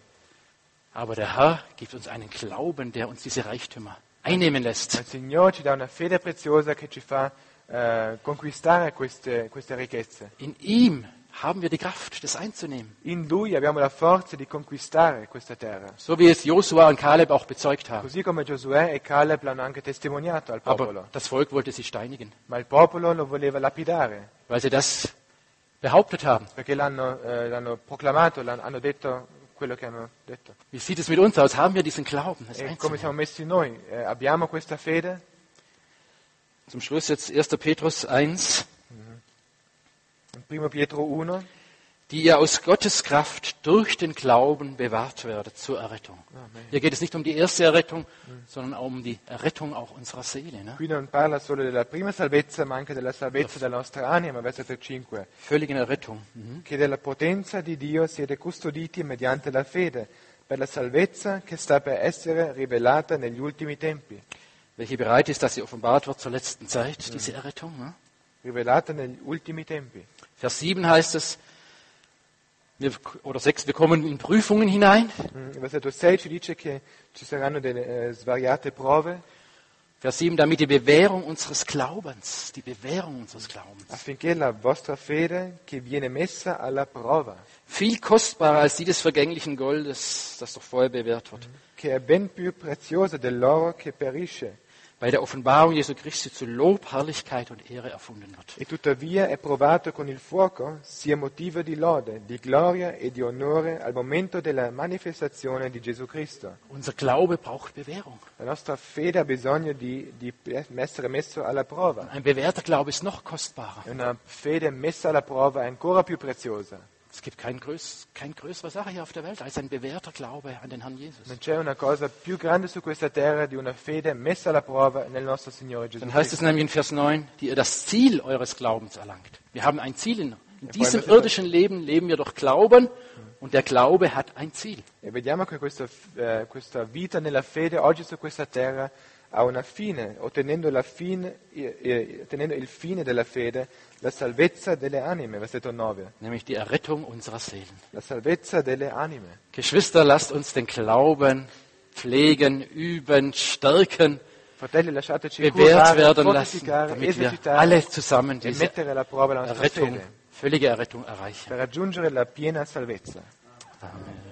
Aber der Herr gibt uns einen Glauben, der uns diese Reichtümer einnehmen Ma lässt. il Signore ci dà una fede preziosa che ci fa eh, conquistare queste, queste ricchezze. In ihm haben wir die Kraft, das einzunehmen. In Lui abbiamo la forza di conquistare questa terra. So wie es Josua und Kaleb auch bezeugt haben. Così come Giosuè e Caleb l'hanno anche testimoniato al popolo. Aber das Volk wollte sie steinigen, Ma il popolo lo voleva lapidare weil sie das behauptet haben. perché l'hanno, eh, l'hanno proclamato, l'hanno, hanno detto quello che hanno detto. Wie sieht es mit uns aus? Haben wir diesen Glauben, das E come einzunehmen? siamo messi noi? Eh, abbiamo questa fede? Zum Schluss jetzt erster Petrus eins. In primo Pietro uno, die ihr aus Gottes Kraft durch den Glauben bewahrt werdet zur Errettung. Amen. Hier geht es nicht um die erste Errettung, sondern auch um die Errettung auch unserer Seele. Ne? Qui non parla solo della prima salvezza, ma anche della salvezza della nostra anima, versetto cinque. Völlige Errettung. Mhm. Che della potenza di Dio siete custoditi mediante la fede, per la salvezza che sta per essere rivelata negli ultimi tempi. Welche bereit ist, dass sie offenbart wird zur letzten Zeit, diese Errettung. Ne? Rivelata negli ultimi tempi. Vers sieben heißt es, wir, oder sechs, wir kommen in Prüfungen hinein. Mm, Il versetto sei ci dice che ci saranno delle eh, svariate prove Vers sieben, damit die Bewährung unseres Glaubens, die Bewährung unseres Glaubens, affinché la vostra fede che viene messa alla prova, viel kostbarer als die des vergänglichen Goldes, das doch vorher bewährt wird, che è ben più preziosa dell'oro che perisce bei der Offenbarung Jesu Christi zu Lob, Herrlichkeit und Ehre erfunden wird. e tuttavia è provato con il fuoco, sia motivo di lode, di gloria e di onore al momento della manifestazione di Gesù Cristo. Unser Glaube braucht Bewährung. La nostra fede ha bisogno di, di essere messo alla prova. Ein bewährter Glaube ist noch kostbarer. E una fede messa alla prova è ancora più preziosa. Es gibt keine größ, kein größere Sache hier auf der Welt als ein bewährter Glaube an den Herrn Jesus. Non c'è una cosa più grande su questa terra di una fede messa alla prova nel nostro Signore Gesù Dann heißt es Cristo. nämlich in Vers neun, die ihr das Ziel eures Glaubens erlangt. Wir haben ein Ziel. In, in Ja, diesem vor allem- irdischen Leben leben wir durch Glauben und der Glaube hat ein Ziel. E vediamo che questo, eh, questa vita nella fede oggi su questa terra ha una fine, ottenendo, la fine, eh, eh, ottenendo il fine della fede, la salvezza delle anime, versetto nove. Nämlich die Errettung unserer Seelen. La salvezza delle anime. Geschwister, lasst uns den Glauben pflegen, üben, stärken, Fratelli, lasciateci bewährt curare, werden lassen, fortificare, damit wir esercitare alle zusammen e diese mettere alla prova la nostra Errettung, fede völlige Errettung erreichen. per raggiungere la piena salvezza. Amen.